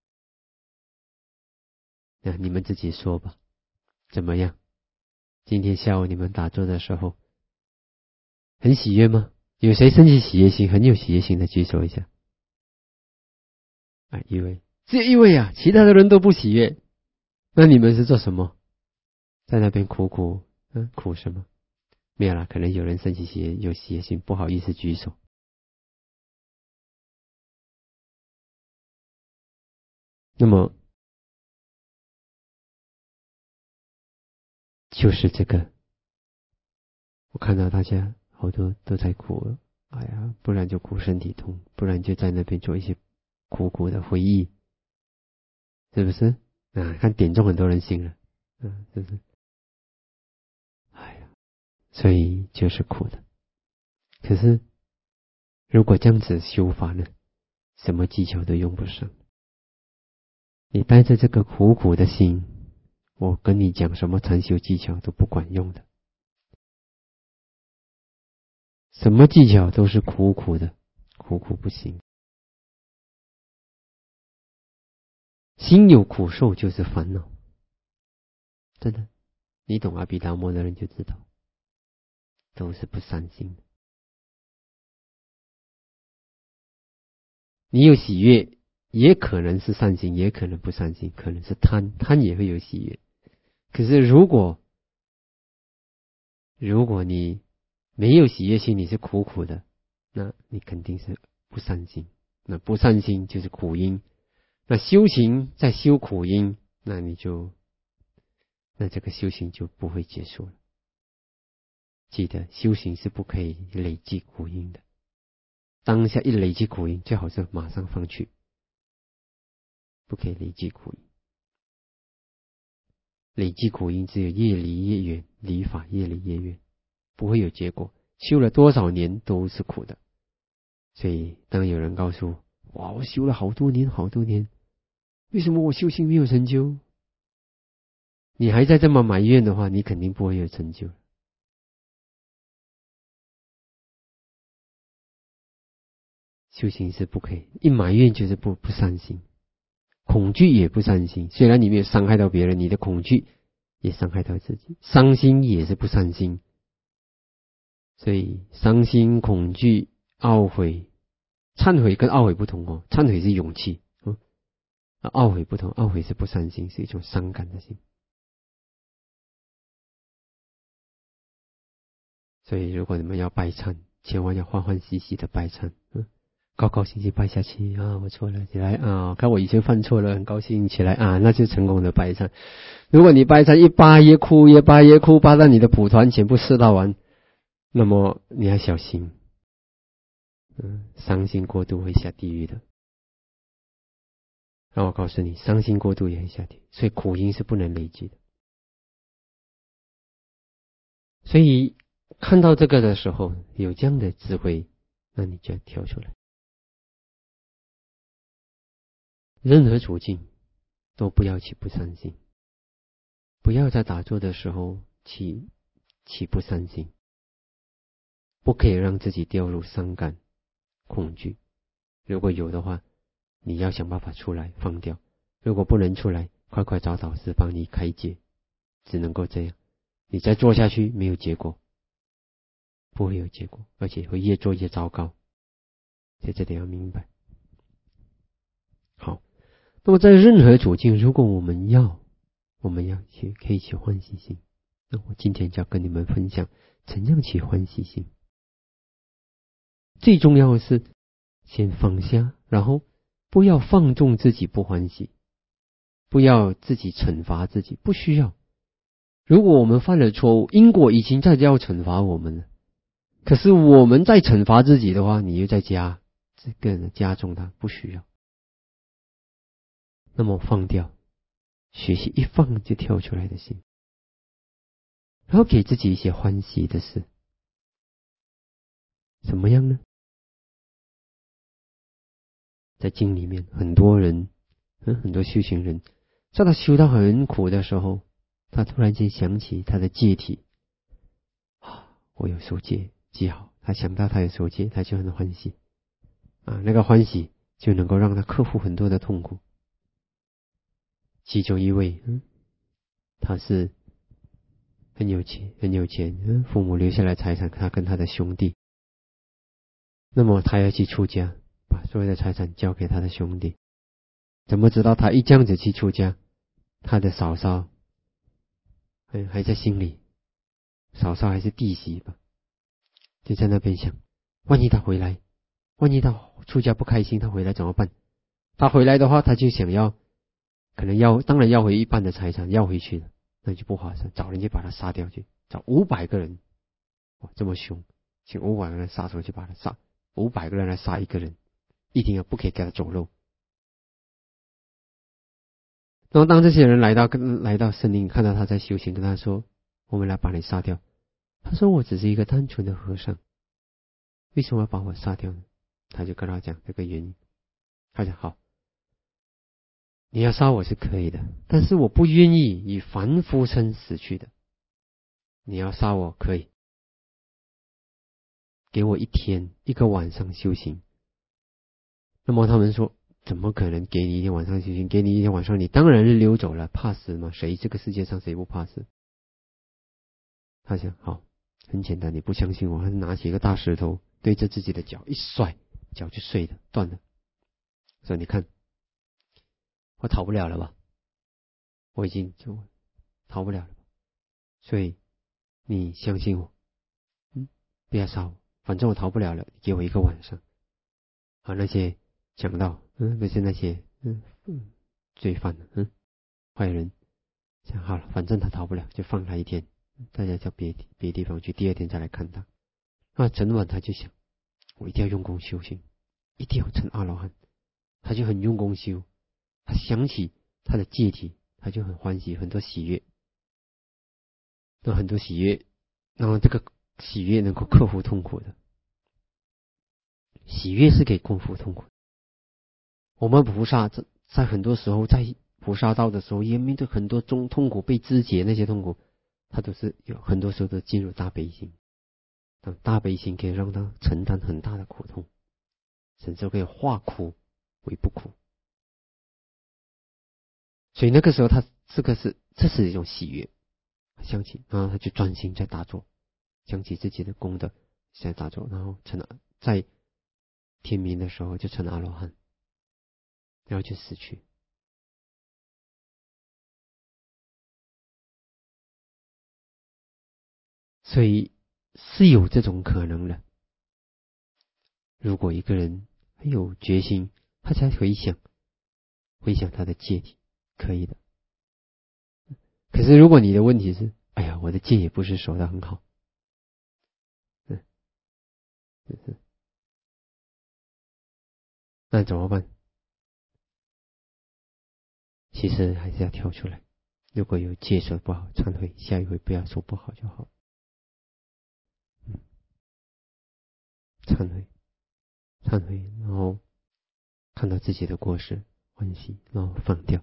那你们自己说吧，怎么样？今天下午你们打坐的时候很喜悦吗？有谁升起喜悦心，很有喜悦心的举手一下。啊，一位，只有一位啊，其他的人都不喜悦。那你们是做什么？在那边苦苦，嗯，苦什么？没有啦，可能有人升起喜悦，有喜悦心，不好意思举手。那么就是这个，我看到大家好多都在哭了，哎呀，不然就哭身体痛，不然就在那边做一些苦苦的回忆，是不是？啊，看点中很多人心了，嗯，是不是？哎呀，所以就是苦的。可是如果这样子修法呢，什么技巧都用不上。你带着这个苦苦的心，我跟你讲什么禅修技巧都不管用的。什么技巧都是苦苦的，苦苦不行。心有苦受就是烦恼，真的，你懂阿毗达摩的人就知道，都是不善心的。你有喜悦，也可能是善心，也可能不善心，可能是贪，贪也会有喜悦。可是如果如果你没有喜悦心，你是苦苦的，那你肯定是不善心。那不善心就是苦因。那修行在修苦因，那你就那这个修行就不会结束了。记得修行是不可以累积苦因的，当下一累积苦因，最好是马上放去，不可以累积苦因。累积苦因只有越离越远，离法越离越远，不会有结果。修了多少年都是苦的。所以当有人告诉我，哇，我修了好多年好多年，为什么我修行没有成就？你还在这么埋怨的话，你肯定不会有成就。修行是不可以，一埋怨就是不不善心，恐惧也不善心。虽然你没有伤害到别人，你的恐惧也伤害到自己，伤心也是不善心。所以伤心、恐惧、懊悔，忏悔跟懊悔不同哦，忏悔是勇气，嗯，懊悔不同，懊悔是不善心，是一种伤感的心。所以如果你们要拜忏，千万要欢欢喜喜的拜忏，嗯，高高兴兴拜下去啊，我错了，起来啊，看我以前犯错了，很高兴起来啊，那就成功的拜忏。如果你拜忏一扒越哭，越扒越哭，扒到你的蒲团全部吃到完，那么你要小心，嗯，伤心过度会下地狱的。让我告诉你，伤心过度也会下地狱，所以苦因是不能累积的。所以看到这个的时候，有这样的智慧，那你就要跳出来。任何处境都不要起不善心，不要在打坐的时候起起不善心，不可以让自己掉入伤感、恐惧。如果有的话，你要想办法出来放掉；如果不能出来，快快找导师帮你开解，只能够这样。你再做下去没有结果，不会有结果，而且会越做越糟糕。所以这点要明白。好，那么在任何处境，如果我们要，我们要去可以起欢喜心。那我今天就要跟你们分享怎样起欢喜心。最重要的是先放下，然后不要放纵自己不欢喜，不要自己惩罚自己，不需要。如果我们犯了错误，因果已经在要惩罚我们了，可是我们在惩罚自己的话，你又在加这个加重它，不需要。那么放掉，学习一放就跳出来的心，然后给自己一些欢喜的事。怎么样呢？在经里面，很多人，嗯，很多修行人，在他修到很苦的时候，他突然间想起他的戒体，啊，我有受戒，记好。他想到他有受戒，他就很欢喜，啊，那个欢喜就能够让他克服很多的痛苦。其中一位，嗯，他是很有钱，很有钱，嗯，父母留下来财产，他跟他的兄弟，那么他要去出家，把所有的财产交给他的兄弟。怎么知道他一这样子去出家，他的嫂嫂还还在心里，嫂嫂还是弟媳吧，就在那边想，万一他回来，万一他出家不开心，他回来怎么办？他回来的话，他就想要，可能要，当然要回一半的财产，要回去了，那就不划算，找人去把他杀掉去，找五百个人，哇，这么凶，请五百个人杀手去把他杀，五百个人来杀一个人，一定要不可以给他走漏。然后当这些人来到跟来到森林，看到他在修行，跟他说：“我们来把你杀掉。”他说：“我只是一个单纯的和尚，为什么要把我杀掉呢？”他就跟他讲这个原因。他讲：“好，你要杀我是可以的，但是我不愿意以凡夫身死去的。你要杀我可以，给我一天一个晚上修行。”那么他们说：“怎么可能给你一天晚上修行？给你一天晚上，你当然是溜走了，怕死吗？谁这个世界上谁不怕死？”他想，好，很简单，你不相信我，他拿起一个大石头对着自己的脚一摔，脚就碎了，断了。说你看，我逃不了了吧？我已经就逃不了了，所以你相信我，嗯，不要杀我，反正我逃不了了，你给我一个晚上。好，那些讲到，嗯，不是那些，嗯嗯，罪犯，嗯，坏人， 讲好了，反正他逃不了，就放他一天，大家叫别别地方去，第二天再来看他。那整晚他就想，我一定要用功修行，一定要成阿罗汉。他就很用功修，他想起他的戒体，他就很欢喜，很多喜悦，那很多喜悦，然后这个喜悦能够克服痛苦的，喜悦是可以克服痛苦的。我们菩萨在在很多时候在菩萨道的时候，也面对很多种痛苦，被肢解那些痛苦，他都是有很多时候都进入大悲心，大悲心可以让他承担很大的苦痛，甚至可以化苦为不苦。所以那个时候他这个是这是一种喜悦，想起然后他就专心在打坐，想起自己的功德在打坐，然后成了在天明的时候就成了阿罗汉，然后就死去。所以是有这种可能的。如果一个人很有决心，他才回想回想他的戒体，可以的。可是如果你的问题是，哎呀，我的戒也不是守得很好，嗯，是那怎么办？其实还是要跳出来。如果有戒守不好，忏悔，下一回不要说不好就好。嗯，忏悔，忏悔，然后看到自己的过失，欢喜，然后放掉。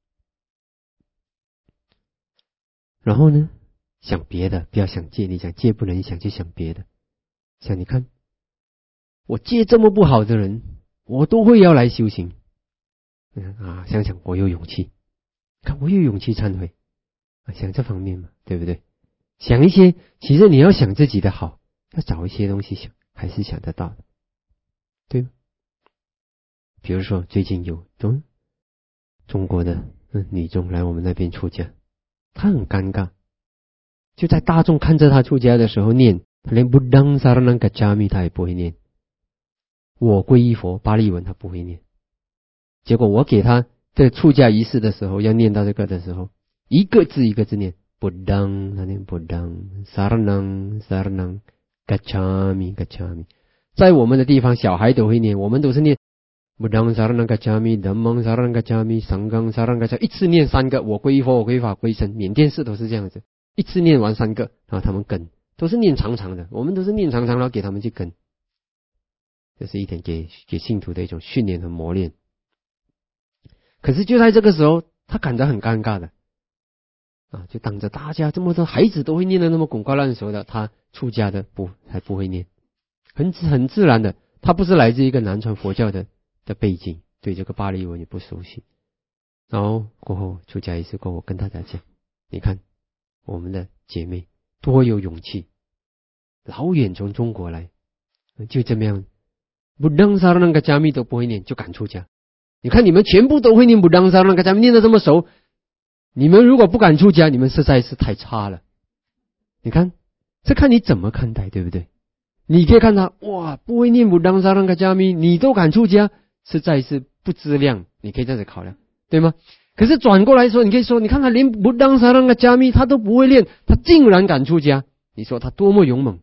然后呢，想别的，不要想戒。你想戒不能想，就想别的。想你看，我戒这么不好的人，我都会要来修行。嗯啊，想想我有勇气，看我有勇气忏悔啊，想这方面嘛，对不对？想一些，其实你要想自己的好，要找一些东西想，还是想得到的，对吗？比如说最近有中中国的嗯女众来我们那边出家，她很尴尬，就在大众看着她出家的时候念，她连不当萨拉那个加密她也不会念，我皈依佛巴利文她不会念。结果我给她在出家仪式的时候要念到这个的时候，一个字一个字念，不当她念不当萨拉那萨拉那嘎查米嘎查米，在我们的地方小孩都会念，我们都是念不当萨拉那嘎查米，达蒙萨拉那嘎查米，上纲萨拉那嘎查，一次念三个，我皈依佛我皈依法皈依僧，缅甸式都是这样子，一次念完三个，然后他们跟，都是念长长的，我们都是念长长，然后给他们去跟，这是一点给给信徒的一种训练和磨练。可是就在这个时候，他感到很尴尬的啊，就当着大家这么多孩子都会念的那么滚瓜烂熟的，他出家的不还不会念，很很自然的，他不是来自一个南传佛教的的背景，对这个巴利文也不熟悉。然后过后出家仪式过后，我跟大家讲，你看我们的姐妹多有勇气，老远从中国来，就这么样，不当萨那个加密都不会念，就敢出家。你看你们全部都会念不当萨那个加密，念得这么熟，你们如果不敢出家，你们实在是太差了。你看，这看你怎么看待，对不对？你可以看他，哇，不会念不当萨那个加密，你都敢出家，实在是不知量，你可以这样子考量，对吗？可是转过来说，你可以说，你看他连不当萨那个加密他都不会练，他竟然敢出家，你说他多么勇猛？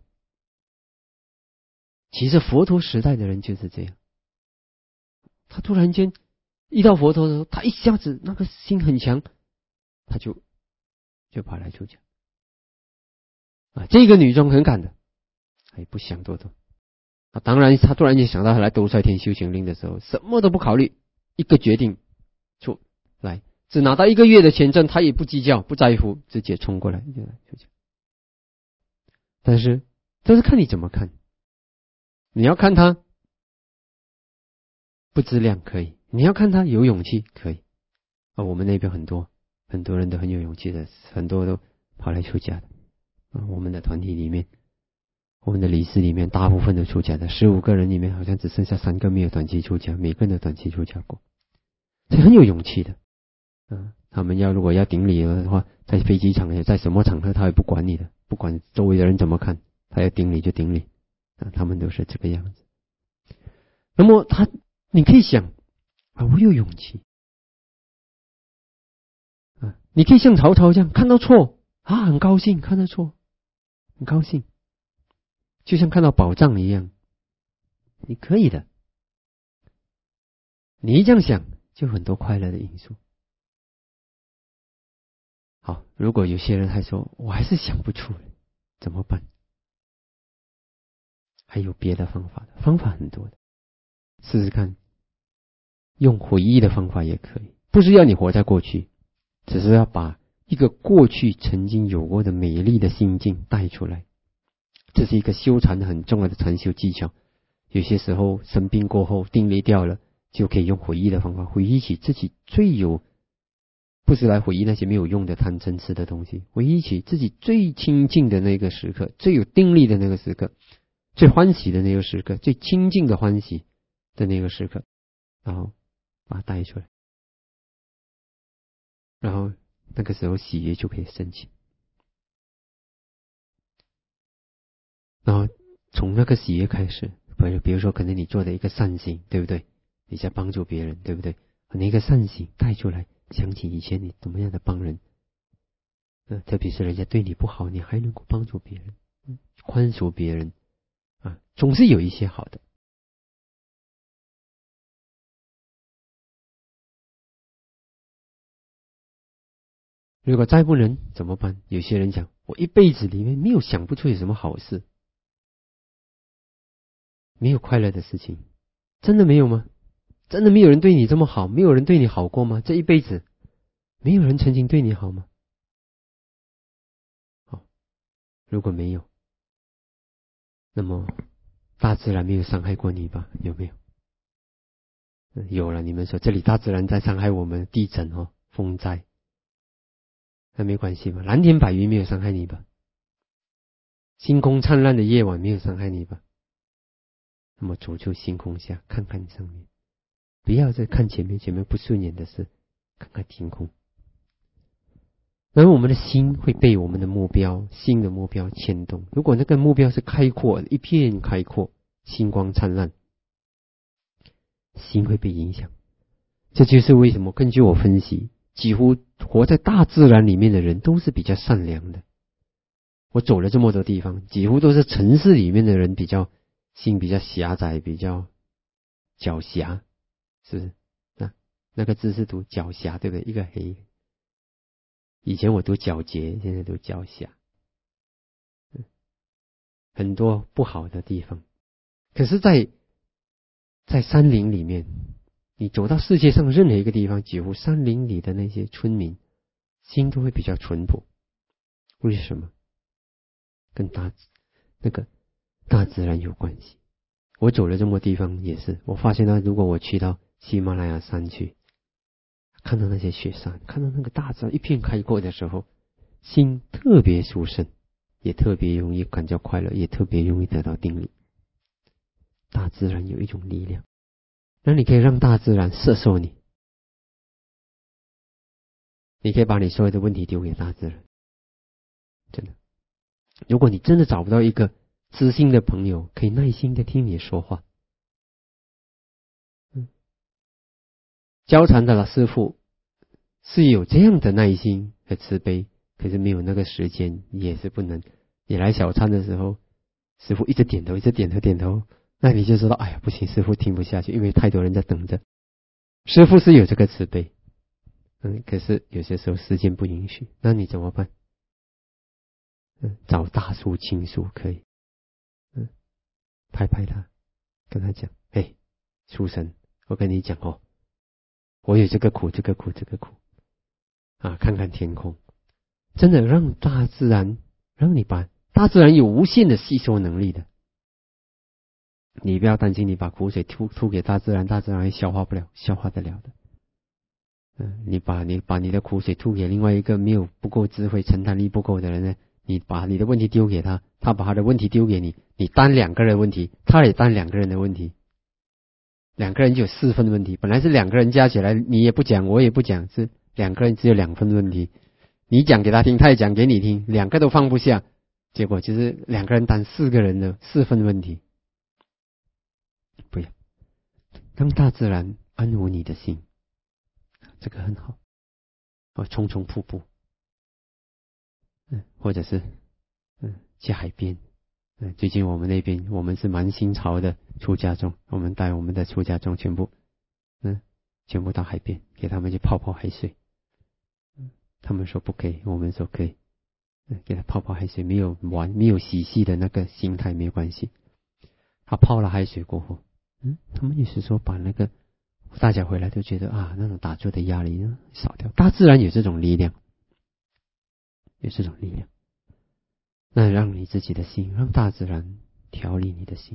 其实佛陀时代的人就是这样，他突然间遇到佛陀的时候，他一下子那个心很强，他就就跑来出家啊。这个女众很敢的，还不想多多啊。当然，他突然间想到他来兜率天修行令的时候，什么都不考虑，一个决定出来，只拿到一个月的签证，他也不计较，不在乎，直接冲过来就来出家。但是，这是看你怎么看。你要看他不自量可以，你要看他有勇气可以。啊，我们那边很多很多人都很有勇气的，很多都跑来出家的啊。我们的团体里面，我们的理事里面，大部分都出家的，十五个人里面好像只剩下三个没有短期出家，每个人都短期出家过，这很有勇气的。啊，他们要如果要顶礼的话，在飞机场也在什么场合他也不管你的，不管周围的人怎么看，他要顶礼就顶礼啊，他们都是这个样子。那么他，你可以想啊，我有勇气啊， 你可以像曹操这样看到错啊，很高兴看到错，很高兴，就像看到宝藏一样，你可以的。你一这样想，就很多快乐的因素。好，如果有些人还说我还是想不出来，怎么办？还有别的方法的，方法很多的，试试看。用回忆的方法也可以，不是要你活在过去，只是要把一个过去曾经有过的美丽的心境带出来。这是一个修禅很重要的禅修技巧。有些时候生病过后定力掉了，就可以用回忆的方法，回忆起自己最有，不是来回忆那些没有用的贪嗔痴的东西，回忆起自己最亲近的那个时刻，最有定力的那个时刻，最欢喜的那个时刻，最亲近的欢喜的那个时刻，然后把它带出来，然后那个时候喜悦就可以升起，然后从那个喜悦开始，比如说可能你做的一个善行，对不对？你在帮助别人，对不对？那一个善行带出来，想起以前你怎么样的帮人，呃，特别是人家对你不好，你还能够帮助别人，宽恕别人啊，总是有一些好的。如果再不能怎么办？有些人讲，我一辈子里面没有想不出有什么好事，没有快乐的事情，真的没有吗？真的没有人对你这么好，没有人对你好过吗？这一辈子没有人曾经对你好吗？好，如果没有，那么大自然没有伤害过你吧？有没有？有了，你们说这里大自然在伤害我们，地震哦，风灾，那没关系吧？蓝天白云没有伤害你吧？星空灿烂的夜晚没有伤害你吧？那么走出星空下，看看上面，不要再看前面，前面不顺眼的事，看看天空。然后我们的心会被我们的目标，新的目标牵动。如果那个目标是开阔，一片开阔，星光灿烂，心会被影响。这就是为什么根据我分析，几乎活在大自然里面的人都是比较善良的。我走了这么多地方，几乎都是城市里面的人比较心比较狭窄，比较狡黠，是不是？那那个字是读狡黠，对不对？一个黑，以前我读皎洁，现在读狡黠，很多不好的地方。可是在在山林里面，你走到世界上任何一个地方，几乎山林里的那些村民心都会比较淳朴。为什么？跟大那个大自然有关系。我走了这么多地方也是，我发现到如果我去到喜马拉雅山去，看到那些雪山，看到那个大自然一片开阔的时候，心特别舒适，也特别容易感觉快乐，也特别容易得到定力。大自然有一种力量，那你可以让大自然摄受你，你可以把你所有的问题丢给大自然，真的。如果你真的找不到一个知心的朋友，可以耐心的听你说话，嗯，教禅的老师傅是有这样的耐心和慈悲，可是没有那个时间，也是不能。你来小餐的时候，师傅一直点头，一直点头点头，那你就知道，哎呀，不行，师傅听不下去，因为太多人在等着。师傅是有这个慈悲，嗯，可是有些时候时间不允许，那你怎么办？嗯，找大树倾诉可以，嗯，拍拍他，跟他讲，哎，书生，我跟你讲哦，我有这个苦，这个苦，这个苦啊！看看天空，真的让大自然，让你把大自然有无限的吸收能力的。你不要担心，你把苦水吐吐给大自然，大自然会消化不了，消化得了的。嗯，你把你把你的苦水吐给另外一个没有不够智慧、承担力不够的人呢？你把你的问题丢给他，他把他的问题丢给你，你担两个人的问题，他也担两个人的问题，两个人就有四分的问题。本来是两个人加起来，你也不讲，我也不讲，是两个人只有两分的问题。你讲给他听，他也讲给你听，两个都放不下，结果就是两个人担四个人的四分问题。不要让大自然安抚你的心，这个很好。 或冲冲瀑布，嗯，或者是嗯去海边。嗯，最近我们那边我们是蛮新潮的出家众，我们带我们的出家众全部嗯全部到海边，给他们去泡泡海水。嗯，他们说不可以，我们说可以。嗯，给他泡泡海水，没有玩没有嬉戏的那个心态没关系。他泡了海水过后，嗯，他们也是说把那个大家回来都觉得啊，那种打坐的压力呢少掉。大自然有这种力量，有这种力量。那让你自己的心，让大自然调理你的心，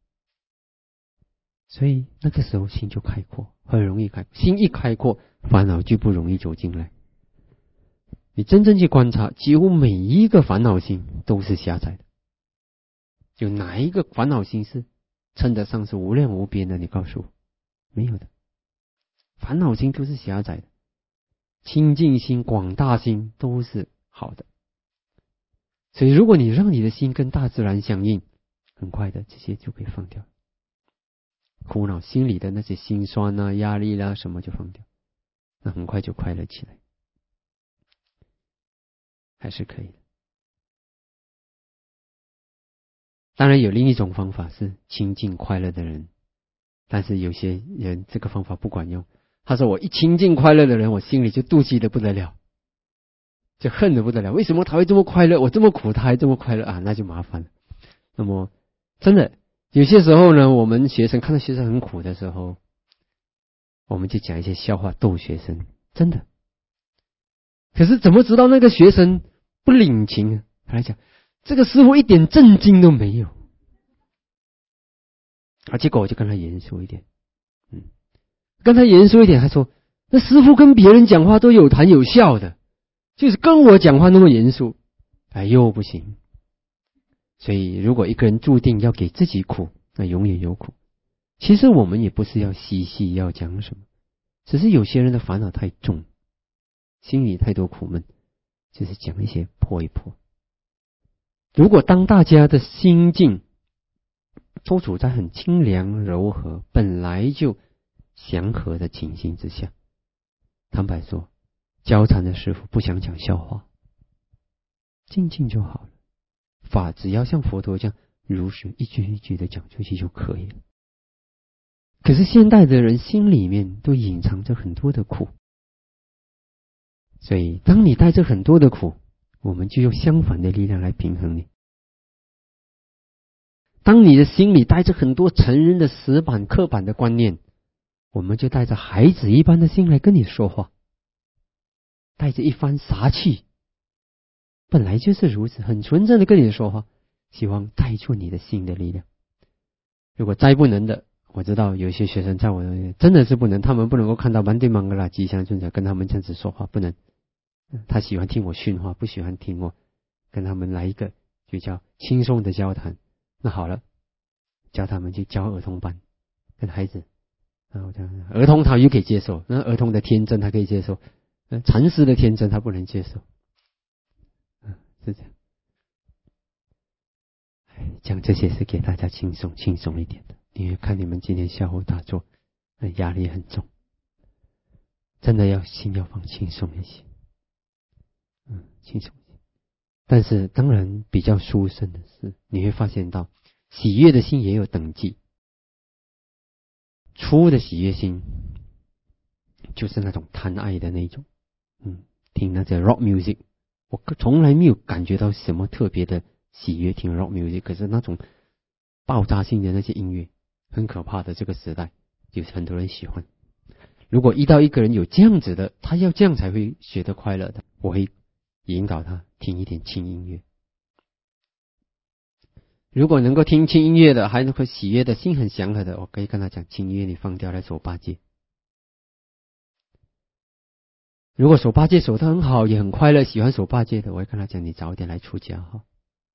所以那个时候心就开阔，很容易开阔。心一开阔，烦恼就不容易走进来。你真正去观察，几乎每一个烦恼心都是狭窄的。有哪一个烦恼心是称得上是无量无边的？你告诉我，没有的。烦恼心都是狭窄的，清净心、广大心都是好的。所以如果你让你的心跟大自然相应，很快的这些就可以放掉。苦恼心里的那些心酸啊、压力啦、啊、什么就放掉，那很快就快乐起来，还是可以的。当然有另一种方法是清净快乐的人，但是有些人这个方法不管用。他说我一清净快乐的人，我心里就妒忌的不得了，就恨得不得了。为什么他会这么快乐？我这么苦，他还这么快乐啊？那就麻烦了。那么真的有些时候呢，我们学生看到学生很苦的时候，我们就讲一些笑话逗学生，真的。可是怎么知道那个学生不领情呢？他来讲，这个师父一点震惊都没有啊。结果我就跟他严肃一点，嗯，跟他严肃一点，他说那师父跟别人讲话都有谈有笑的，就是跟我讲话那么严肃，哎又不行。所以如果一个人注定要给自己苦，那永远有苦。其实我们也不是要嬉戏要讲什么，只是有些人的烦恼太重，心里太多苦闷，就是讲一些破一破。如果当大家的心境都处在很清凉柔和本来就祥和的情形之下，坦白说教禅的师父不想讲笑话，静静就好了。法只要像佛陀这样如实一句一句的讲出去就可以了。可是现代的人心里面都隐藏着很多的苦，所以当你带着很多的苦，我们就用相反的力量来平衡你。当你的心里带着很多成人的死板刻板的观念，我们就带着孩子一般的心来跟你说话，带着一番傻气，本来就是如此，很纯正的跟你说话，希望带出你的心的力量。如果再不能的，我知道有些学生在我那真的是不能，他们不能够看到曼对曼格拉吉祥尊者跟他们这样子说话，不能。他喜欢听我训话，不喜欢听我跟他们来一个就叫轻松的交谈。那好了，教他们去教儿童班，跟孩子啊，我讲儿童他又可以接受，那儿童的天真他可以接受，禅师的天真他不能接受，啊，是这样。讲这些是给大家轻松轻松一点的，因为看你们今天下午打坐，压力很重，真的要心要放轻松一些，嗯，轻松一些。但是当然比较殊胜的是，你会发现到喜悦的心也有等级。初的喜悦心就是那种贪爱的那种，嗯，听那些 rock music， 我从来没有感觉到什么特别的喜悦听 rock music， 可是那种爆炸性的那些音乐很可怕的，这个时代有很多人喜欢。如果遇到一个人有这样子的，他要这样才会学得快乐的，我会引导他听一点轻音乐。如果能够听轻音乐的，还能够喜悦的，心很祥和的，我可以跟他讲轻音乐你放掉来守八戒。如果守八戒守得很好，也很快乐，喜欢守八戒的，我会跟他讲你早点来出家哈。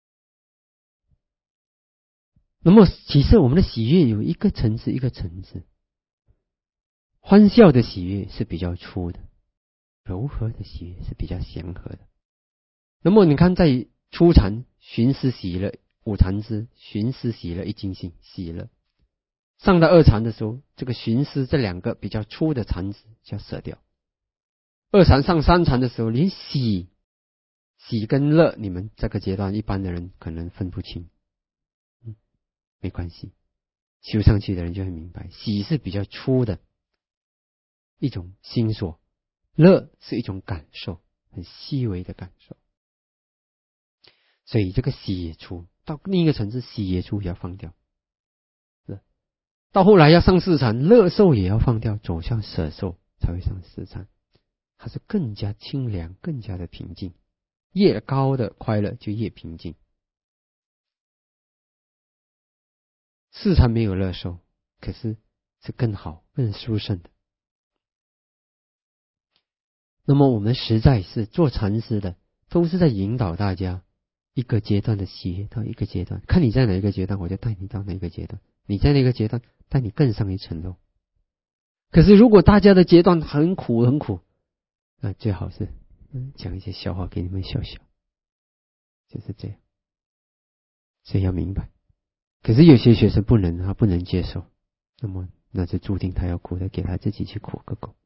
那么其实我们的喜悦有一个层次一个层次，欢笑的喜悦是比较粗的，柔和的喜悦是比较祥和的。那么你看在初禅寻思喜乐，五禅之寻思喜乐，一精进喜乐，上到二禅的时候，这个寻思这两个比较粗的禅子就要舍掉， 二禅上三禅的时候，连喜喜跟乐，你们这个阶段一般的人可能分不清，嗯，没关系，修上去的人就会明白，喜是比较粗的一种心所，乐是一种感受，很细微的感受。所以这个喜也粗，到另一个层次，喜也粗也要放掉。到后来要上四禅，乐受也要放掉，走向舍受才会上四禅，它是更加清凉，更加的平静。越高的快乐就越平静。四禅没有乐受，可是是更好、更殊胜的。那么我们实在是做禅师的，都是在引导大家一个阶段的喜悦到一个阶段，看你在哪一个阶段，我就带你到哪一个阶段。你在那个阶段，带你更上一层楼。可是如果大家的阶段很苦很苦，那最好是讲一些笑话给你们笑笑，就是这样。所以要明白。可是有些学生不能，他不能接受，那么那就注定他要苦的，给他自己去苦个够。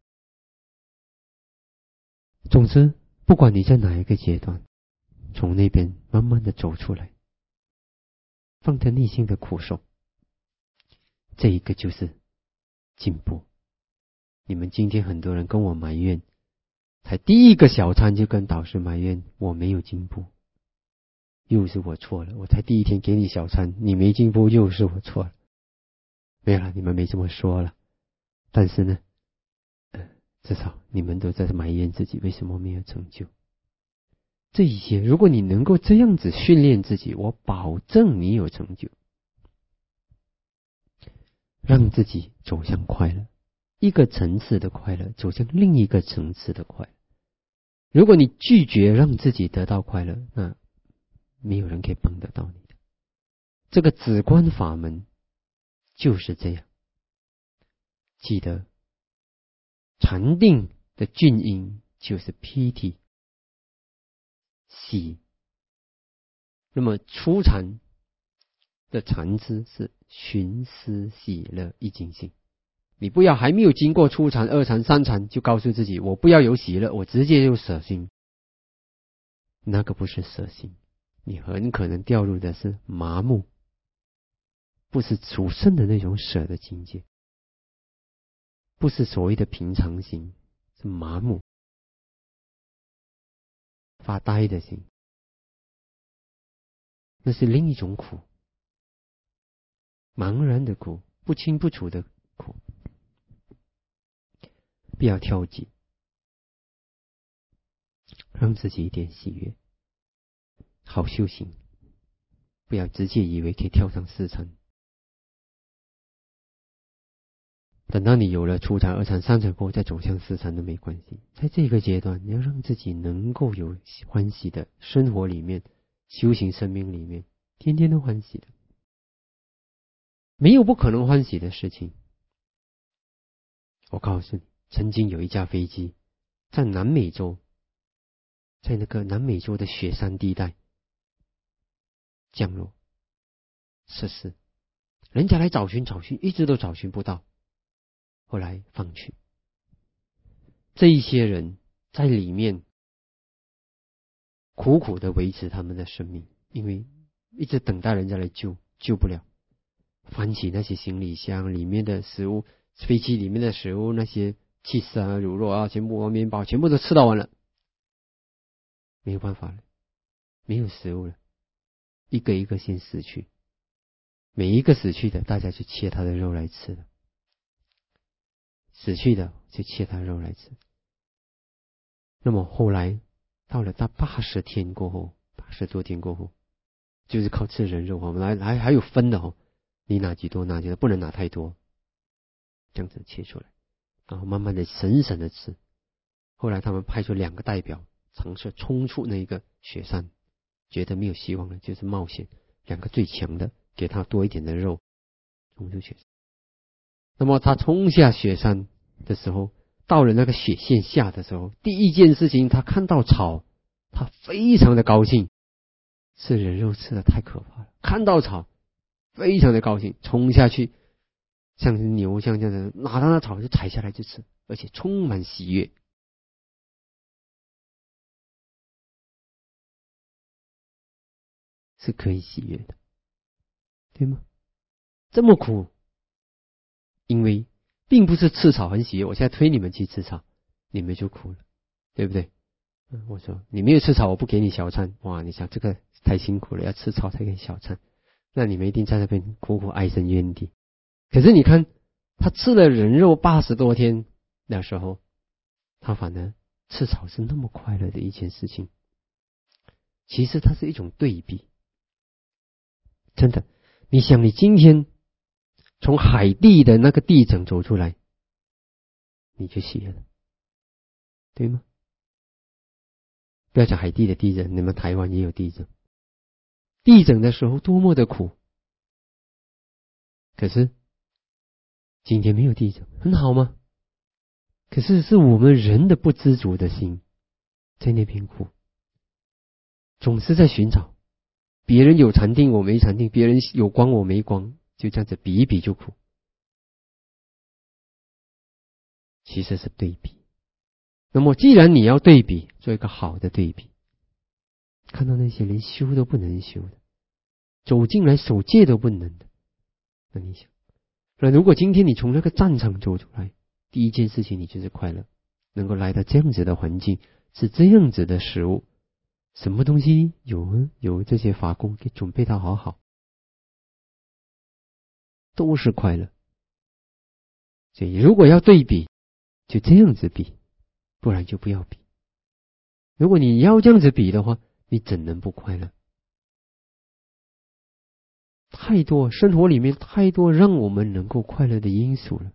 总之，不管你在哪一个阶段，从那边慢慢的走出来，放下内心的苦受，这一个就是进步。你们今天很多人跟我埋怨，才第一个小餐就跟导师埋怨我没有进步，又是我错了，我才第一天给你小餐，你没进步，又是我错了。没有了，你们没这么说了，但是呢，呃、至少你们都在埋怨自己为什么没有成就。这一些，如果你能够这样子训练自己，我保证你有成就，让自己走向快乐，一个层次的快乐走向另一个层次的快乐。如果你拒绝让自己得到快乐，那没有人可以帮得到你的。这个止观法门就是这样。记得禅定的俊音就是披提喜，那么初禅的禅知是寻思喜乐一精性。你不要还没有经过初禅、二禅、三禅就告诉自己我不要有喜乐，我直接就舍心，那个不是舍心，你很可能掉入的是麻木，不是殊胜的那种舍的境界，不是所谓的平常心，是麻木发呆的心，那是另一种苦，茫然的苦，不清不楚的苦。不要挑剔，让自己一点喜悦，好修行。不要直接以为可以跳上四禅，等到你有了初禅、二禅、三禅过，再走向四禅都没关系。在这个阶段，你要让自己能够有欢喜的生活里面，修行生命里面，天天都欢喜的，没有不可能欢喜的事情。我告诉你，曾经有一架飞机在南美洲，在那个南美洲的雪山地带降落失事，人家来找寻找寻，一直都找寻不到，后来放去。这一些人在里面苦苦的维持他们的生命，因为一直等待人家来救，救不了。翻起那些行李箱里面的食物，飞机里面的食物，那些起司啊、乳酪啊、全部啊、面包，全部都吃到完了，没有办法了，没有食物了，一个一个先死去。每一个死去的，大家去切他的肉来吃的，死去的就切他的肉来吃。那么后来到了大八十天过后，八十多天过后，就是靠吃人肉，我们来还还有分的哦，你拿几多拿几多，不能拿太多，这样子切出来，然后慢慢的省省的吃。后来他们派出两个代表，尝试冲出那个雪山，觉得没有希望了，就是冒险，两个最强的给他多一点的肉，冲出雪山。那么他冲下雪山的时候，到了那个雪线下的时候，第一件事情他看到草，他非常的高兴，吃人肉吃的太可怕了，看到草非常的高兴，冲下去像牛像这样的拿到那草就踩下来就吃，而且充满喜悦。 是可以喜悦的，对吗？这么苦，因为并不是吃草很喜悦，我现在推你们去吃草，你们就苦了，对不对？我说你没有吃草，我不给你小餐。哇，你想这个太辛苦了，要吃草才给小餐，那你们一定在那边苦苦唉声怨气。可是你看，他吃了人肉八十多天的时候，他反而吃草是那么快乐的一件事情。其实它是一种对比，真的。你想，你今天从海地的那个地震走出来，你就喜悦了，对吗？不要讲海地的地震，你们台湾也有地震。地震的时候多么的苦，可是今天没有地震，很好吗？可是是我们人的不知足的心在那边苦，总是在寻找别人有禅定我没禅定，别人有光我没光，就这样子比一比就苦。其实是对比。那么既然你要对比，做一个好的对比，看到那些连修都不能修的，走进来守戒都不能的，那你想，那如果今天你从那个战场走出来，第一件事情你就是快乐，能够来到这样子的环境，是这样子的食物，什么东西有有这些法工给准备到好好，都是快乐。所以如果要对比，就这样子比，不然就不要比。如果你要这样子比的话，你怎能不快乐？太多生活里面太多让我们能够快乐的因素了。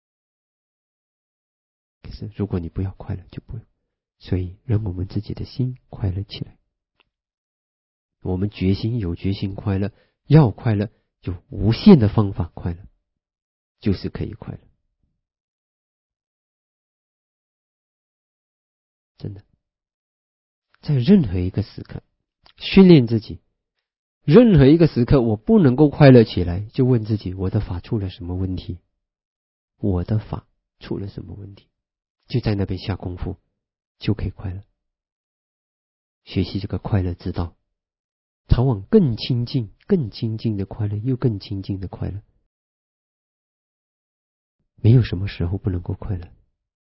可是如果你不要快乐，就不要。所以让我们自己的心快乐起来。我们决心有决心快乐，要快乐有无限的方法快乐，就是可以快乐。真的，在任何一个时刻训练自己，任何一个时刻我不能够快乐起来，就问自己，我的法出了什么问题？我的法出了什么问题？就在那边下功夫，就可以快乐。学习这个快乐之道，常往更亲近、更亲近的快乐，又更亲近的快乐。没有什么时候不能够快乐。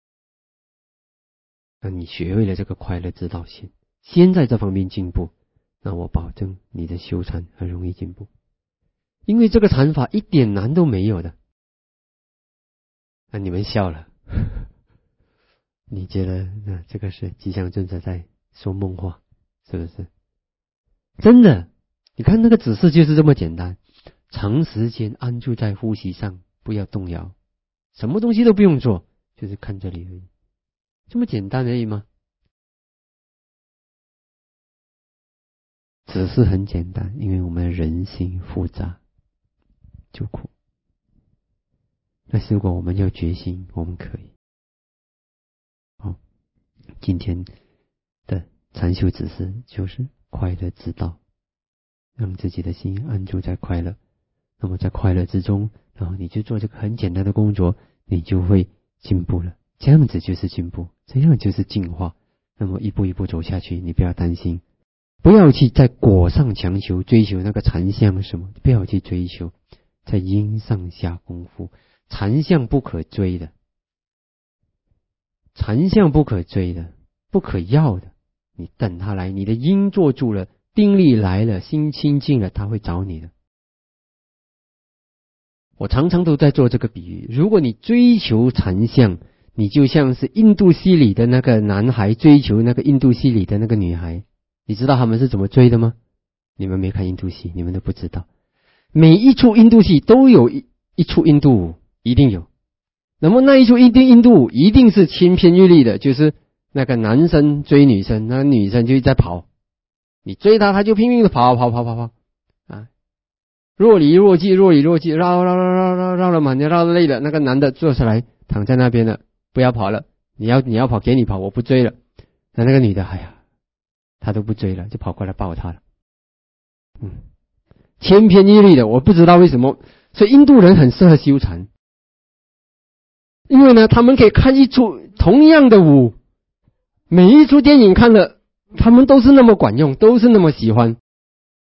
那你学会了这个快乐之道，先先在这方面进步，那我保证你的修禅很容易进步，因为这个禅法一点难都没有的。那你们笑了，你觉得那这个是吉祥尊者在说梦话，是不是？真的，你看那个指示就是这么简单，长时间安住在呼吸上，不要动摇，什么东西都不用做，就是看这里而已，这么简单而已吗？只是很简单，因为我们人心复杂，就苦。但是如果我们要决心，我们可以。好，今天的禅修指示就是快乐之道，让自己的心安住在快乐。那么在快乐之中，然后你就做这个很简单的工作，你就会进步了。这样子就是进步，这样就是进化。那么一步一步走下去，你不要担心，不要去在果上强求，追求那个禅相什么，不要去追求，在因上下功夫。禅相不可追的，禅相不可追的，不可要的。你等他来，你的因做住了，定力来了，心清净了，他会找你的。我常常都在做这个比喻，如果你追求禅相，你就像是印度戏里的那个男孩追求那个印度戏里的那个女孩。你知道他们是怎么追的吗？你们没看印度戏，你们都不知道。每一出印度戏都有一一出印度舞，一定有。那么那一出印度印度舞一定是千篇一律的，就是那个男生追女生，那个女生就在跑，你追他，他就拼命的跑跑跑跑跑啊，若离若即，若离若即，绕绕绕绕绕绕了满天，绕累了，那个男的坐下来躺在那边了，不要跑了，你要你要跑给你跑，我不追了。那那个女的，哎呀，他都不追了，就跑过来抱他了。嗯，千篇一律的，我不知道为什么。所以印度人很适合修禅，因为呢，他们可以看一出同样的舞，每一出电影看了，他们都是那么管用，都是那么喜欢。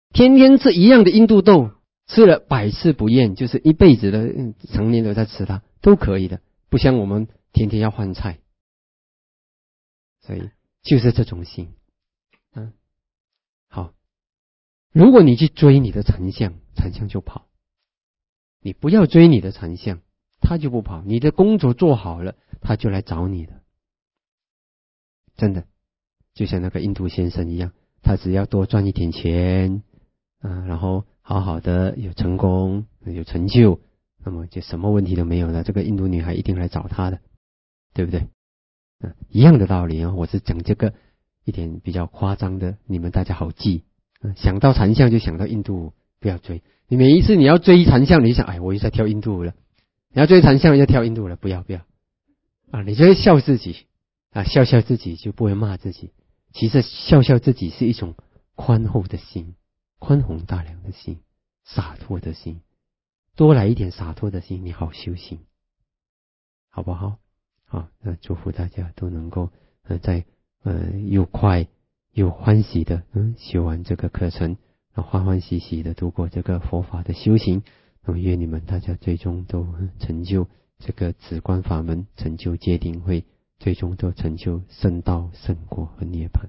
天天吃一样的印度豆，吃了百吃不厌，就是一辈子的、嗯、常年都在吃它，都可以的，不像我们天天要换菜。所以就是这种心。嗯，好，如果你去追你的禅相，禅相就跑；你不要追你的禅相，他就不跑。你的工作做好了，他就来找你的。真的，就像那个印度先生一样，他只要多赚一点钱啊，然后好好的有成功有成就，那么就什么问题都没有了。这个印度女孩一定来找他的，对不对？啊，一样的道理啊。我是讲这个一点比较夸张的，你们大家好记。啊，想到禅相就想到印度，不要追。你每一次你要追禅相，你就想，哎，我又在跳印度了。你要追禅相，又跳印度了，不要不要啊！你就会笑自己啊，笑笑自己就不会骂自己。其实笑笑自己是一种宽厚的心，宽宏大量的心，洒脱的心。多来一点洒脱的心，你好修行，好不好？好，那祝福大家都能够呃在呃又快又欢喜的嗯修完这个课程，然后欢欢喜喜的度过这个佛法的修行。那么愿你们大家最终都成就这个止观法门，成就戒定慧，最终都成就圣道圣果和涅槃。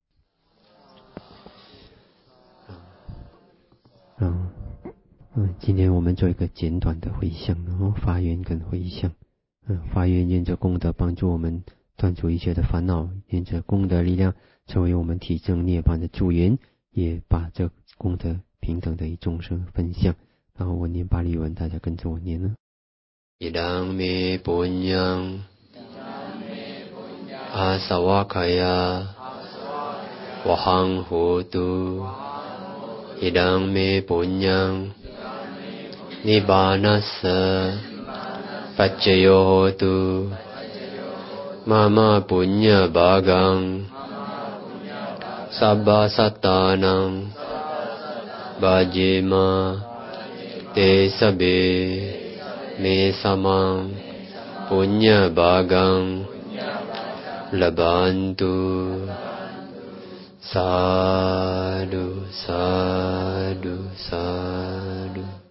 嗯嗯，今天我们做一个简短的回向，然后发愿跟回向。嗯，发愿愿着功德帮助我们断除一切的烦恼，愿着功德力量成为我们体证涅槃的助缘，也把这功德平等的与众生分享。然后我念巴利文，大家跟着我念呢。 Idang me punyang asawakaya wahang hotu. Idang me punyang nibbanassa paccayo hotu. Mama punya bhagang sabba sattanang bhajema te sabbe me samang punya bhagang labantu. Sadhu, sadhu, sadhu.